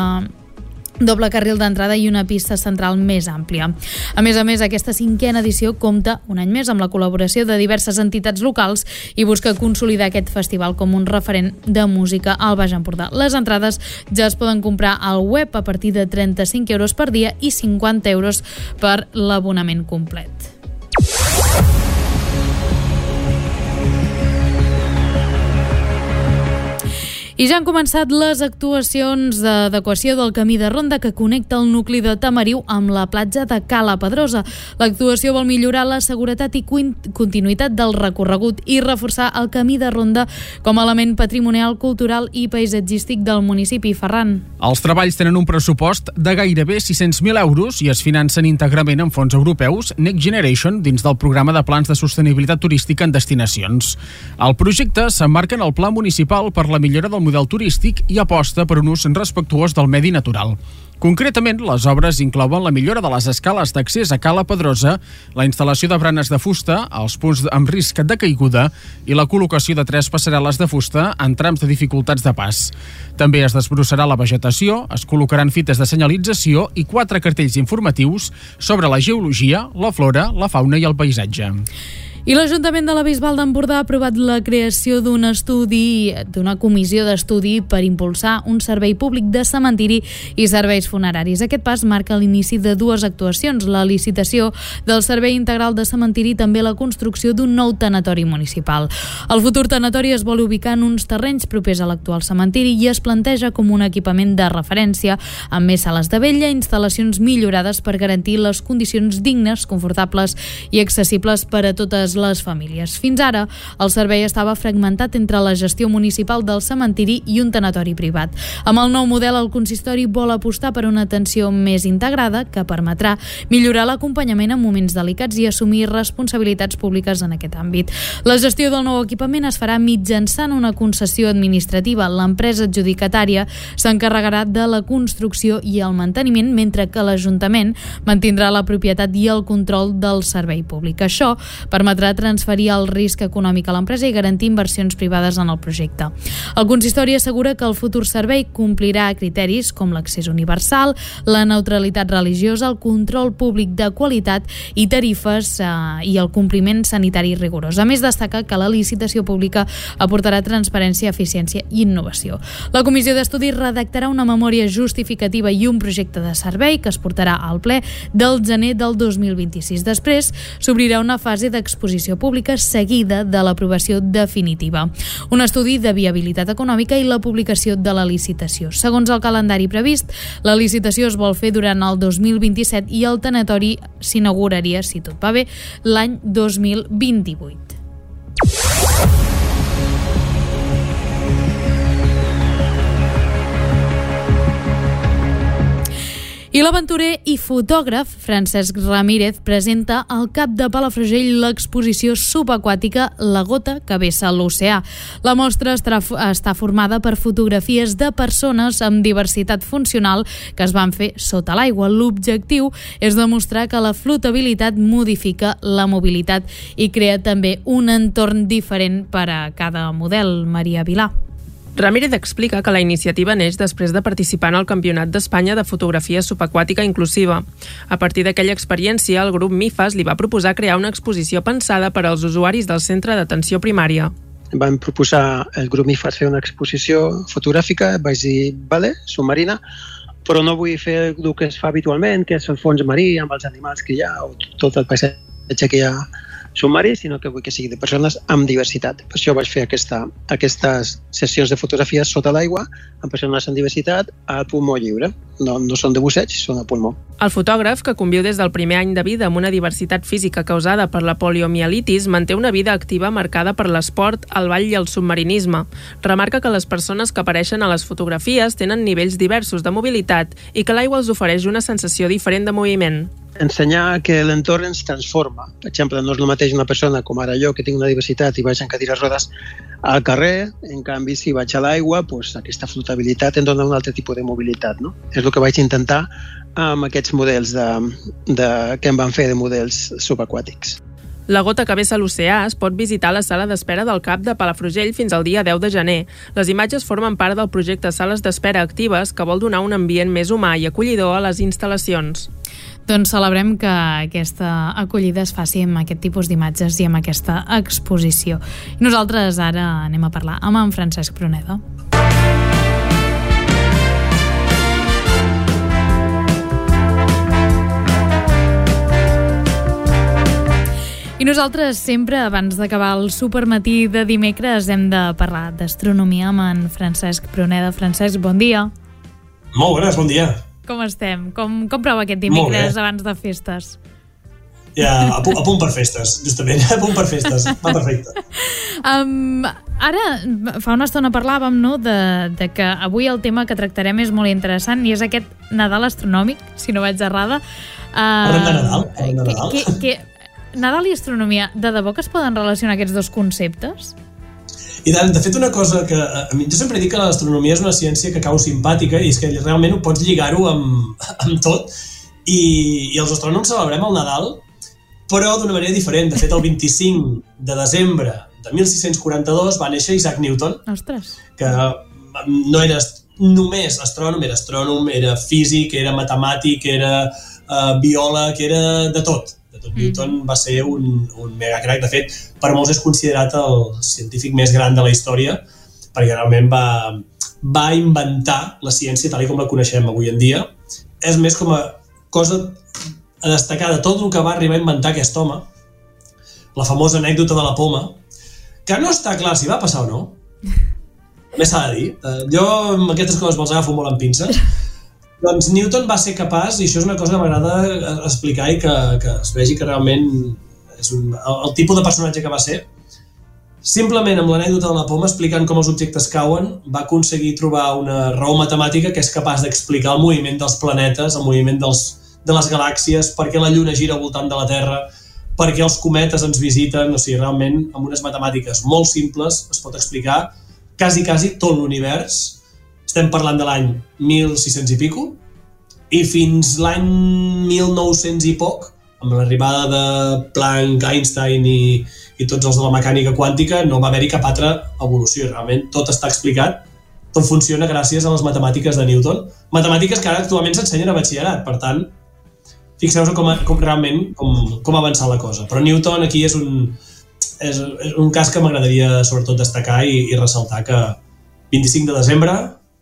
doble carril d'entrada i una pista central més àmplia. A més a més, aquesta cinquena edició compta un any més amb la col·laboració de diverses entitats locals i busca consolidar aquest festival com un referent de música al Baix Empordà. Les entrades ja es poden comprar al web a partir de trenta-cinc euros per dia i cinquanta euros per l'abonament complet. I ja han començat les actuacions d'adequació del camí de ronda que connecta el nucli de Tamariu amb la platja de Cala Pedrosa. L'actuació vol millorar la seguretat i continuïtat del recorregut i reforçar el camí de ronda com a element patrimonial, cultural i paisatgístic del municipi. Ferran. Els treballs tenen un pressupost de gairebé sis-cents mil euros i es financen íntegrament amb fons europeus Next Generation dins del programa de plans de sostenibilitat turística en destinacions. El projecte s'emmarca en el Pla Municipal per la millora del model turístic i aposta per un ús respectuós del medi natural. Concretament, les obres inclouen la millora de les escales d'accés a Cala Pedrosa, la instal·lació de branes de fusta als punts amb risc de caiguda i la col·locació de tres passarel·les de fusta en trams de dificultats de pas. També es desbrossarà la vegetació, es col·locaran fites de senyalització i quatre cartells informatius sobre la geologia, la flora, la fauna i el paisatge. I l'Ajuntament de la Bisbal d'Empordà ha aprovat la creació d'un estudi, d'una comissió d'estudi per impulsar un servei públic de cementiri i serveis funeraris. Aquest pas marca l'inici de dues actuacions, la licitació del Servei Integral de Cementiri i també la construcció d'un nou tanatori municipal. El futur tanatori es vol ubicar en uns terrenys propers a l'actual cementiri i es planteja com un equipament de referència, amb més sales de vetlla, instal·lacions millorades per garantir les condicions dignes, confortables i accessibles per a totes les famílies. Fins ara, el servei estava fragmentat entre la gestió municipal del cementiri i un tanatori privat. Amb el nou model, el consistori vol apostar per una atenció més integrada que permetrà millorar l'acompanyament en moments delicats i assumir responsabilitats públiques en aquest àmbit. La gestió del nou equipament es farà mitjançant una concessió administrativa. L'empresa adjudicatària s'encarregarà de la construcció i el manteniment, mentre que l'Ajuntament mantindrà la propietat i el control del servei públic. Això permetrà transferir el risc econòmic a l'empresa i garantir inversions privades en el projecte. El consistori assegura que el futur servei complirà criteris com l'accés universal, la neutralitat religiosa, el control públic de qualitat i tarifes eh, i el compliment sanitari rigorós. A més, destaca que la licitació pública aportarà transparència, eficiència i innovació. La comissió d'estudi redactarà una memòria justificativa i un projecte de servei que es portarà al ple del gener del dos mil vint-i-sis. Després s'obrirà una fase d'exposició pública seguida de l'aprovació definitiva, un estudi de viabilitat econòmica i la publicació de la licitació. Segons el calendari previst, la licitació es vol fer durant el dos mil vint-i-set i el tanatori s'inauguraria, si tot va bé, l'any dos mil vint-i-vuit. I l'aventurer i fotògraf Francesc Ramírez presenta al Cap de Palafrugell l'exposició subaquàtica La gota que vessa l'oceà. La mostra està formada per fotografies de persones amb diversitat funcional que es van fer sota l'aigua. L'objectiu és demostrar que la flotabilitat modifica la mobilitat i crea també un entorn diferent per a cada model. Maria Vilà. Ramírez explica que la iniciativa neix després de participar en el Campionat d'Espanya de Fotografia Subaquàtica Inclusiva. A partir d'aquella experiència, el grup MIFAS li va proposar crear una exposició pensada per als usuaris del centre d'atenció primària. Vam proposar el grup MIFAS fer una exposició fotogràfica, vaig dir, vale, submarina, però no vull fer el que es fa habitualment, que és el fons marí amb els animals que hi ha o tot el paisatge que hi ha submarí, sinó que vull que sigui de persones amb diversitat. Per això vaig fer aquesta, aquestes sessions de fotografies sota l'aigua amb persones amb diversitat al pulmó lliure. No, no són de busseig, són al pulmó. El fotògraf, que conviu des del primer any de vida amb una diversitat física causada per la poliomielitis, manté una vida activa marcada per l'esport, el ball i el submarinisme. Remarca que les persones que apareixen a les fotografies tenen nivells diversos de mobilitat i que l'aigua els ofereix una sensació diferent de moviment. Ensenyar que l'entorn ens transforma. Per exemple, no és el mateix una persona com ara jo, que tinc una diversitat i vaig en cadires rodes al carrer, en canvi, si vaig a l'aigua, doncs, aquesta flotabilitat em dona un altre tipus de mobilitat. No? És el que vaig intentar amb aquests models de, de, que em van fer de models subaquàtics. La gota que vessa l'oceà es pot visitar a la sala d'espera del Cap de Palafrugell fins al dia deu de gener. Les imatges formen part del projecte Sales d'Espera Actives, que vol donar un ambient més humà i acollidor a les instal·lacions. Doncs celebrem que aquesta acollida es faci amb aquest tipus d'imatges i amb aquesta exposició. I nosaltres ara anem a parlar amb en Francesc Pruneda. I nosaltres sempre, abans d'acabar el supermatí de dimecres, hem de parlar d'astronomia amb en Francesc Pruneda. Francesc, bon dia. Molt bones, bon dia. Com estem? Com, com prova aquest dimecres abans de festes? Ja, a, pu a punt per festes, justament. A punt per festes. Va perfecte. Um, ara, fa una estona parlàvem, no?, de, de que avui el tema que tractarem és molt interessant i és aquest Nadal astronòmic, si no vaig errada. Uh, Parlem de Nadal. Parlem de Nadal. Que, que, que, Nadal i astronomia, de debò que es poden relacionar aquests dos conceptes? I de, de fet, una cosa que... A mi, jo sempre dic que l'astronomia és una ciència que cau simpàtica i és que realment ho pots lligar-ho amb, amb tot i, i els astrònoms celebrem el Nadal, però d'una manera diferent. De fet, el vint-i-cinc de desembre de mil sis-cents quaranta-dos va néixer Isaac Newton, Ostres. que no era només astrònom, era astrònom, era físic, era matemàtic, era uh, biòleg, era de tot. Mm. Newton va ser un, un mega crack. De fet, per molts és considerat el científic més gran de la història, perquè realment va, va inventar la ciència tal com la coneixem avui en dia. És més com a cosa a destacar de tot el que va arribar a inventar aquest home, la famosa anècdota de la poma, que no està clar si va passar o no. Més s'ha de dir. Jo amb aquestes coses me'ls agafo molt amb pinces. Doncs Newton va ser capaç, i això és una cosa que m'agrada explicar i que, que es vegi que realment és un, el, el tipus de personatge que va ser, simplement amb l'anècdota de la poma, explicant com els objectes cauen, va aconseguir trobar una raó matemàtica que és capaç d'explicar el moviment dels planetes, el moviment dels, de les galàxies, per què la Lluna gira al voltant de la Terra, per què els cometes ens visiten. O sigui, realment, amb unes matemàtiques molt simples es pot explicar quasi, quasi tot l'univers. Estem parlant de l'any mil sis-cents i pico, i fins l'any mil nou-cents i poc, amb l'arribada de Planck, Einstein i, i tots els de la mecànica quàntica, no va haver-hi cap altra evolució. Realment tot està explicat, tot funciona gràcies a les matemàtiques de Newton, matemàtiques que ara actualment s'ensenyen a batxillerat. Per tant, fixeu-vos com, com realment com, com ha avançat la cosa. Però Newton aquí és un, és, és un cas que m'agradaria sobretot destacar i, i ressaltar, que vint-i-cinc de desembre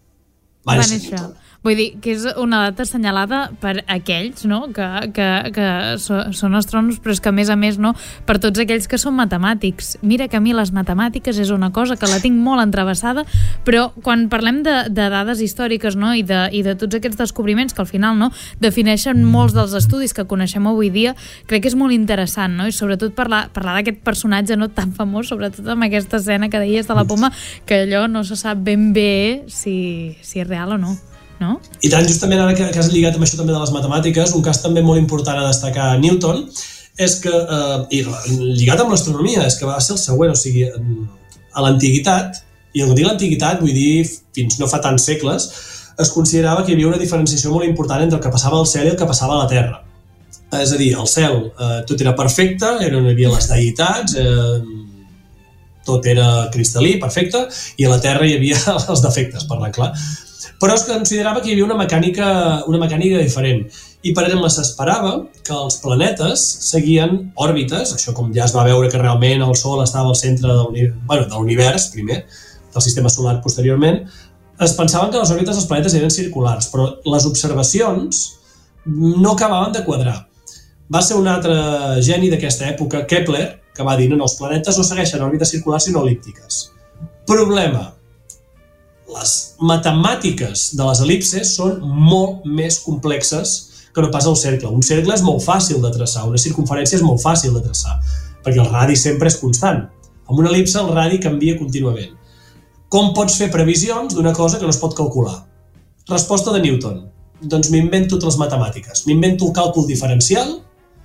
va néixer. Vull dir que és una data assenyalada per aquells, no?, que, que, que so, són astrònoms, però és que a més a més, no?, per tots aquells que són matemàtics. Mira que a mi les matemàtiques és una cosa que la tinc molt entrevessada, però quan parlem de, de dades històriques, no?, i de, i de tots aquests descobriments que al final, no?, defineixen molts dels estudis que coneixem avui dia, crec que és molt interessant, no?, i sobretot parlar, parlar d'aquest personatge, no?, tan famós, sobretot amb aquesta escena que deies de la poma, que allò no se sap ben bé si, si és real o no. no? I tant, justament ara que, que has lligat amb això també de les matemàtiques, un cas també molt important a destacar a Newton és que, eh, i lligat amb l'astronomia, és que va ser el següent, o sigui, a l'antiguitat, i quan dic l'antiguitat vull dir fins no fa tants segles, es considerava que hi havia una diferenciació molt important entre el que passava al cel i el que passava a la Terra. És a dir, al cel eh, tot era perfecte, era on hi havia les deïtats, eh, tot era cristal·lí, perfecte, i a la Terra hi havia els defectes, parlant clar. Però es considerava que hi havia una mecànica, una mecànica diferent. I per exemple s'esperava que els planetes seguien òrbites, això com ja es va veure que realment el Sol estava al centre de l'univers, bueno, de l'univers primer, del sistema solar posteriorment, es pensaven que les òrbites dels planetes eren circulars, però les observacions no acabaven de quadrar. Va ser un altre geni d'aquesta època, Kepler, que va dir que els planetes no segueixen òrbites circulars sinó el·líptiques. Problema. Les matemàtiques de les el·lipses són molt més complexes que no pas el cercle. Un cercle és molt fàcil de traçar, una circumferència és molt fàcil de traçar, perquè el radi sempre és constant. Amb una el·lipse el radi canvia contínuament. Com pots fer previsions d'una cosa que no es pot calcular? Resposta de Newton. Doncs m'invento totes les matemàtiques. M'invento el càlcul diferencial,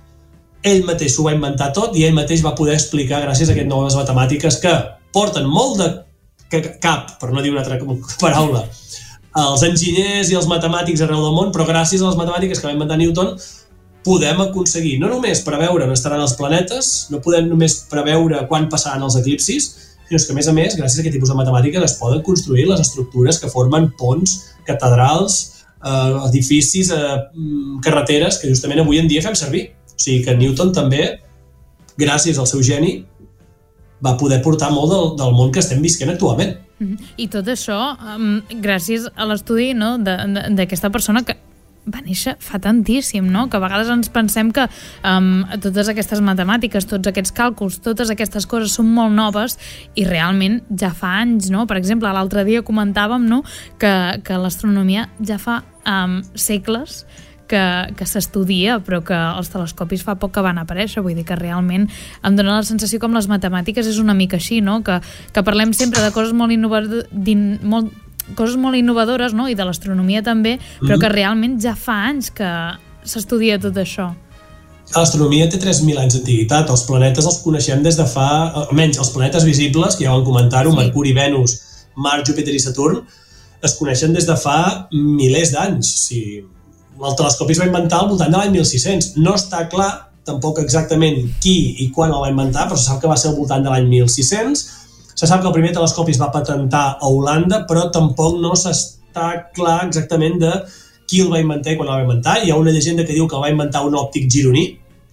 ell mateix s'ho va inventar tot i ell mateix va poder explicar, gràcies a aquestes noves matemàtiques que porten molt de cap, per no dir una altra paraula, als enginyers i als matemàtics arreu del món, però gràcies a les matemàtiques que va inventar Newton podem aconseguir no només preveure on estaran els planetes, no podem només preveure quan passaran els eclipsis, sinó que, a més a més, gràcies a aquest tipus de matemàtiques es poden construir les estructures que formen ponts, catedrals, eh, edificis, eh, carreteres, que justament avui en dia fem servir. O sigui que Newton també, gràcies al seu geni, va poder portar molt del, del món que estem visquent actualment. I tot això, um, gràcies a l'estudi, no, d'aquesta persona que va néixer fa tantíssim, no? Que a vegades ens pensem que um, totes aquestes matemàtiques, tots aquests càlculs, totes aquestes coses són molt noves i realment ja fa anys, no? Per exemple, l'altre dia comentàvem, no, que, que l'astronomia ja fa um, segles que, que s'estudia, però que els telescopis fa poc que van aparèixer, vull dir que realment em dona la sensació com les matemàtiques és una mica així, no? Que, que parlem sempre de coses molt innovadores, molt coses molt innovadores, no? I de l'astronomia també, però que realment ja fa anys que s'estudia tot això. L'astronomia té tres mil anys d'antiguitat. Els planetes els coneixem des de fa... Almenys els planetes visibles, que ja vam comentar-ho, sí. Mercuri, Venus, Mart, Júpiter i Saturn, es coneixen des de fa milers d'anys. O sigui, el telescopi es va inventar al voltant de l'any mil sis-cents. No està clar tampoc exactament qui i quan el va inventar, però se sap que va ser al voltant de l'any mil sis-cents. Se sap que el primer telescopi es va patentar a Holanda, però tampoc no s'està clar exactament de qui el va inventar i quan el va inventar. Hi ha una llegenda que diu que el va inventar un òptic gironí.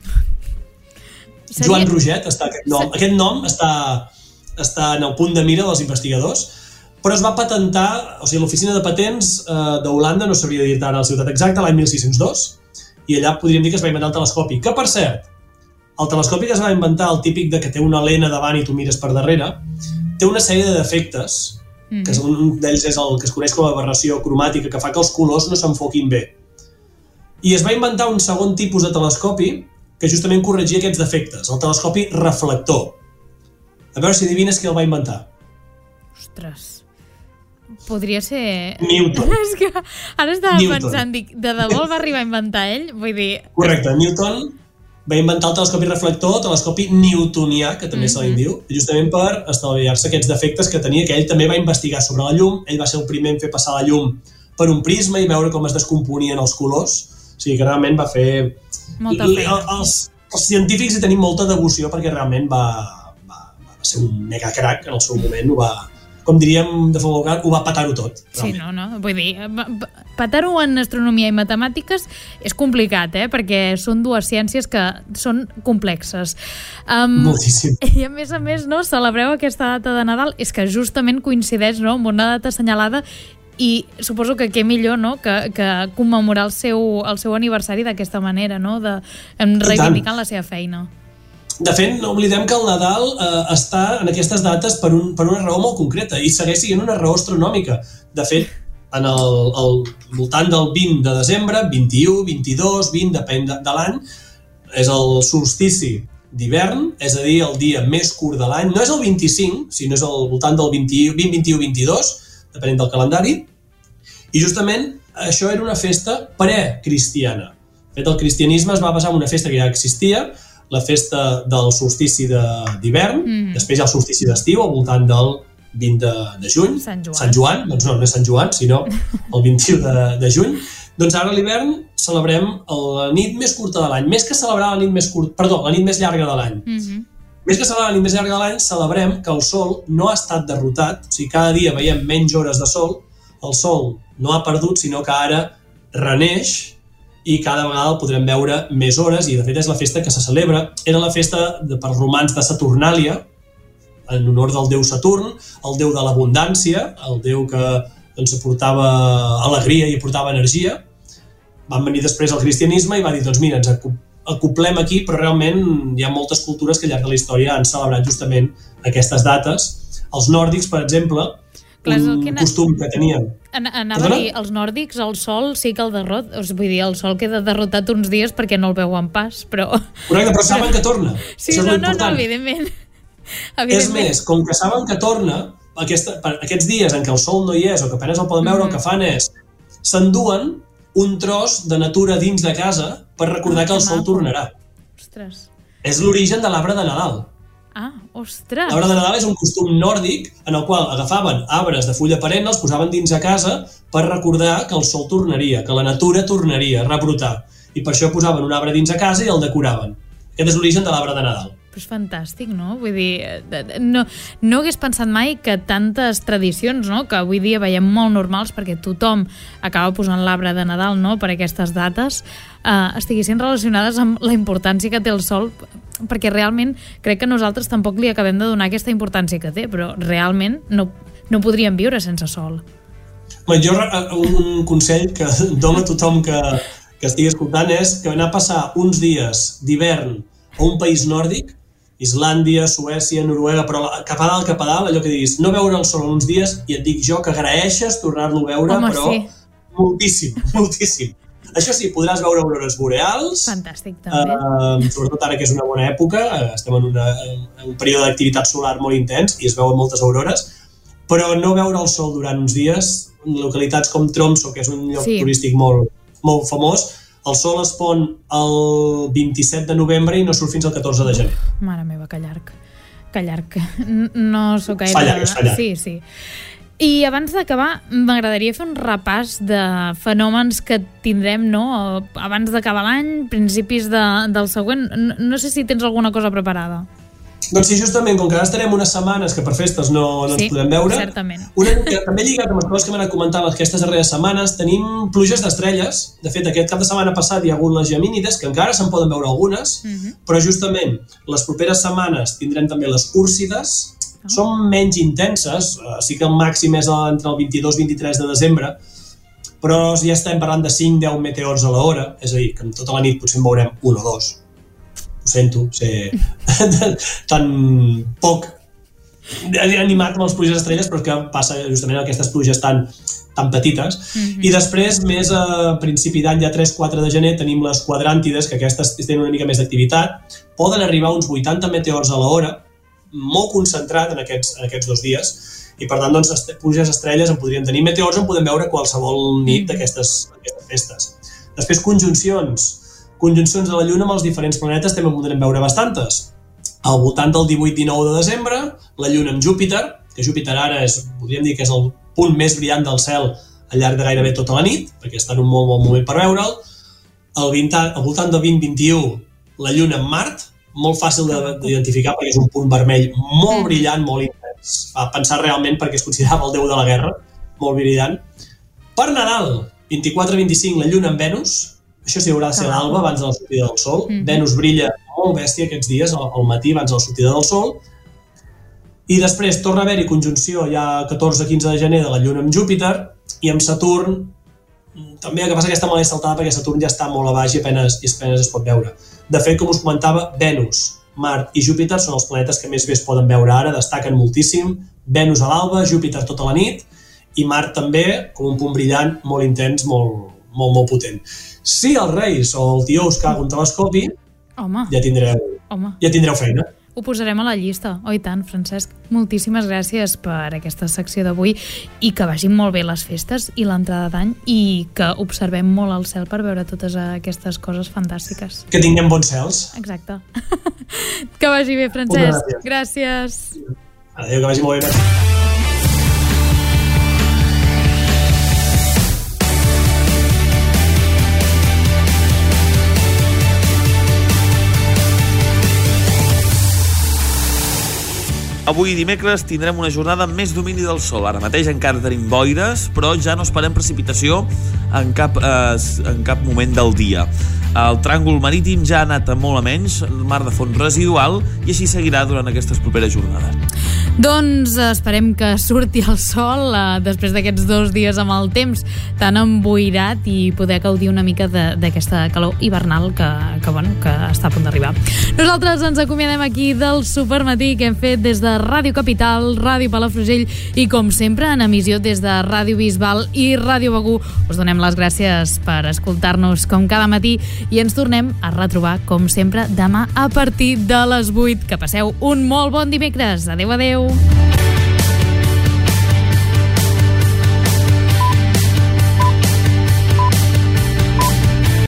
Seria... Joan Roget, està aquest nom. Aquest nom està, està en el punt de mira dels investigadors, però es va patentar, o sigui, l'oficina de patents eh, d'Holanda, no sabria dir-te ara la ciutat exacta, l'any mil sis-cents dos, i allà podríem dir que es va inventar el telescopi. Que, per cert, el telescopi que es va inventar, el típic de que té una lena davant i tu mires per darrere, té una sèrie de defectes, mm. que un d'ells és el que es coneix com a aberració cromàtica, que fa que els colors no s'enfoquin bé. I es va inventar un segon tipus de telescopi que justament corregia aquests defectes, el telescopi reflector. A veure si adivines qui el va inventar. Ostres, podria ser... Newton. És que ara estava Newton. pensant, dic, de debò el va arribar a inventar ell? Vull dir... Correcte, Newton va inventar el telescopi reflector, el telescopi newtonià, que també mm-hmm. se li diu, justament per estalviar-se aquests defectes que tenia, que ell també va investigar sobre la llum, ell va ser el primer en fer passar la llum per un prisma i veure com es descomponien els colors, o sigui que realment va fer... Molta feina. Els, els científics hi tenim molta devoció perquè realment va, va, va ser un mega crack en el seu moment, ho va... com diríem de forma vulgar, ho va patar-ho tot. Realment. Sí, no, no, vull dir, patar-ho en astronomia i matemàtiques és complicat, eh? Perquè són dues ciències que són complexes. Um, Moltíssim. I a més a més, no, celebreu aquesta data de Nadal, és que justament coincideix, no, amb una data assenyalada i suposo que què millor, no?, que, que commemorar el seu, el seu aniversari d'aquesta manera, no?, de, reivindicant la seva feina. De fet, no oblidem que el Nadal eh, està en aquestes dates per, un, per una raó molt concreta i segueix sent una raó astronòmica. De fet, en el, el voltant del vint de desembre, vint-i-u, vint-i-dos, vint, depèn de, de l'any, és el solstici d'hivern, és a dir, el dia més curt de l'any. No és el vint-i-cinc, sinó és al voltant del vint, vint, vint-i-u, vint-i-dos, depenent del calendari. I justament això era una festa precristiana. De fet, el cristianisme es va basar en una festa que ja existia, la festa del solstici d'hivern, mm. després hi ha el solstici d'estiu, al voltant del vint de juny. Sant Joan. Sant Joan, doncs no, no és Sant Joan, sinó el vint-i-u de juny. Doncs ara a l'hivern celebrem la nit més curta de l'any. Més que celebrar la nit més curta, perdó, la nit més llarga de l'any. Mm-hmm. Més que celebrar la nit més llarga de l'any, celebrem que el sol no ha estat derrotat, o sigui, cada dia veiem menys hores de sol, el sol no ha perdut, sinó que ara reneix i cada vegada el podrem veure més hores, i de fet és la festa que se celebra. Era la festa de, per romans de Saturnàlia, en honor del déu Saturn, el déu de l'abundància, el déu que doncs, portava alegria i portava energia. Van venir després el cristianisme i va dir, doncs mira, ens acoplem aquí, però realment hi ha moltes cultures que al llarg de la història han celebrat justament aquestes dates. Els nòrdics, per exemple, Clar, un que costum que tenien... Anava a dir, els nòrdics, el sol sí que el derrot, o sigui, vull dir, el sol queda derrotat uns dies perquè no el veuen pas, però... Correcte, però saben que torna. Sí, Això és no, molt no, no, important. evidentment. És més, com que saben que torna, aquesta, per aquests dies en què el sol no hi és o que apenas el poden veure, mm-hmm. el que fan és s'enduen un tros de natura dins de casa per recordar que el sol tornarà. Ostres. És l'origen de l'arbre de Nadal. Ah, ostres. L'arbre de Nadal és un costum nòrdic en el qual agafaven arbres de fulla perenne, els posaven dins a casa per recordar que el sol tornaria, que la natura tornaria a rebrotar. I per això posaven un arbre dins a casa i el decoraven. Aquest és l'origen de l'arbre de Nadal. Però és fantàstic, no? Vull dir, no, no hagués pensat mai que tantes tradicions, no?, que avui dia veiem molt normals perquè tothom acaba posant l'arbre de Nadal, no?, per aquestes dates, eh, estiguessin relacionades amb la importància que té el sol, perquè realment crec que nosaltres tampoc li acabem de donar aquesta importància que té, però realment no, no podríem viure sense sol. Bé, jo un consell que dono a tothom que, que estigui escoltant és que anar a passar uns dies d'hivern a un país nòrdic, Islàndia, Suècia, Noruega, però cap a dalt, cap a dalt, allò que diguis, no veure el sol uns dies, i et dic jo que agraeixes tornar-lo a veure, Home, però sí. moltíssim, moltíssim. Això sí, podràs veure aurores boreals. Fantàstic, també. Uh, sobretot ara que és una bona època, estem en, una, en un període d'activitat solar molt intens i es veuen moltes aurores, però no veure el sol durant uns dies, en localitats com Tromsø, que és un lloc Sí. turístic molt, molt famós, el sol es pon el vint-i-set de novembre i no surt fins al catorze de gener. Mare meva, que llarg. Que llarg. No sóc gaire... Es fa llarg, es fa llarg. Sí, sí. I abans d'acabar, m'agradaria fer un repàs de fenòmens que tindrem, no?, abans d'acabar l'any, principis de, del següent. No, no sé si tens alguna cosa preparada. Doncs sí, justament, com que ara estarem unes setmanes que per festes no, no Sí, ens podem veure, certament. una que també lligat amb les coses que m'han anat comentant aquestes darreres setmanes, tenim pluges d'estrelles. De fet, aquest cap de setmana passat hi ha hagut les Gemínides, que encara se'n poden veure algunes, Mm-hmm. però justament les properes setmanes tindrem també les Úrsides. Oh. Són menys intenses, eh, sí que el màxim és entre el vint-i-dos i vint-i-tres de desembre, però ja estem parlant de cinc a deu meteors a l'hora, és a dir, que en tota la nit potser en veurem un o dos. Ho sento, ser tan poc animat amb les pluges estrelles, però és que passa justament aquestes pluges tan, tan petites. Mm-hmm. I després, més a principi d'any, ja tres quatre de gener, tenim les quadràntides, que aquestes tenen una mica més d'activitat. Poden arribar a uns vuitanta meteors a l'hora, molt concentrat en aquests, en aquests dos dies, i per tant, doncs, est- pluges estrelles en podríem tenir. Meteors en podem veure qualsevol nit d'aquestes aquestes festes. Després, conjuncions. Conjuncions de la Lluna amb els diferents planetes també en podrem veure bastantes. Al voltant del divuit dinou de desembre, la Lluna amb Júpiter, que Júpiter ara és, podríem dir que és el punt més brillant del cel al llarg de gairebé tota la nit, perquè està en un molt bon moment per veure'l. Al, vint, al voltant del vint vint i u, la Lluna amb Mart, molt fàcil de- d'identificar perquè és un punt vermell molt brillant, molt intens. Fa pensar realment perquè es considerava el déu de la guerra, molt brillant. Per Nadal, vint-i-quatre vint-i-cinc, la Lluna amb Venus. Això sí, haurà de ser a l'alba, abans de la sortida del sol. Mhm. Venus brilla molt bèstia aquests dies, al, al matí, abans de la sortida del sol. I després torna a haver-hi conjunció ja catorze quinze de gener de la Lluna amb Júpiter, i amb Saturn també, el que passa que està molt saltada perquè Saturn ja està molt a baix i apenes, i apenes es pot veure. De fet, com us comentava, Venus, Mart i Júpiter són els planetes que més bé es poden veure ara, destaquen moltíssim. Venus a l'alba, Júpiter tota la nit, i Mart també, com un punt brillant, molt intens, molt, molt, molt potent. Si els Reis o el tió us caga un telescopi, Home, ja tindreu, home. ja tindreu feina. Ho posarem a la llista. Oh, i tant, Francesc. Moltíssimes gràcies per aquesta secció d'avui i que vagin molt bé les festes i l'entrada d'any i que observem molt el cel per veure totes aquestes coses fantàstiques. Que tinguem bons cels. Exacte. Que vagi bé, Francesc. Gràcies. Adéu, que vagi molt bé. Avui dimecres tindrem una jornada amb més domini del sol. Ara mateix encara tenim boires, però ja no esperem precipitació en cap, eh, en cap moment del dia. El tràngol marítim ja ha anat a molt a menys, mar de fons residual, i així seguirà durant aquestes properes jornades. Doncs esperem que surti el sol eh, després d'aquests dos dies amb el temps tan emboirat i poder gaudir una mica d'aquesta calor hivernal que, que, bueno, que està a punt d'arribar. Nosaltres ens acomiadem aquí del Supermatí que hem fet des de Ràdio Capital, Ràdio Palafrugell i, com sempre, en emissió des de Ràdio Bisbal i Ràdio Begur. Us donem les gràcies per escoltar-nos com cada matí i ens tornem a retrobar, com sempre, demà a partir de les vuit. Que passeu un molt bon dimecres. Adéu, adéu.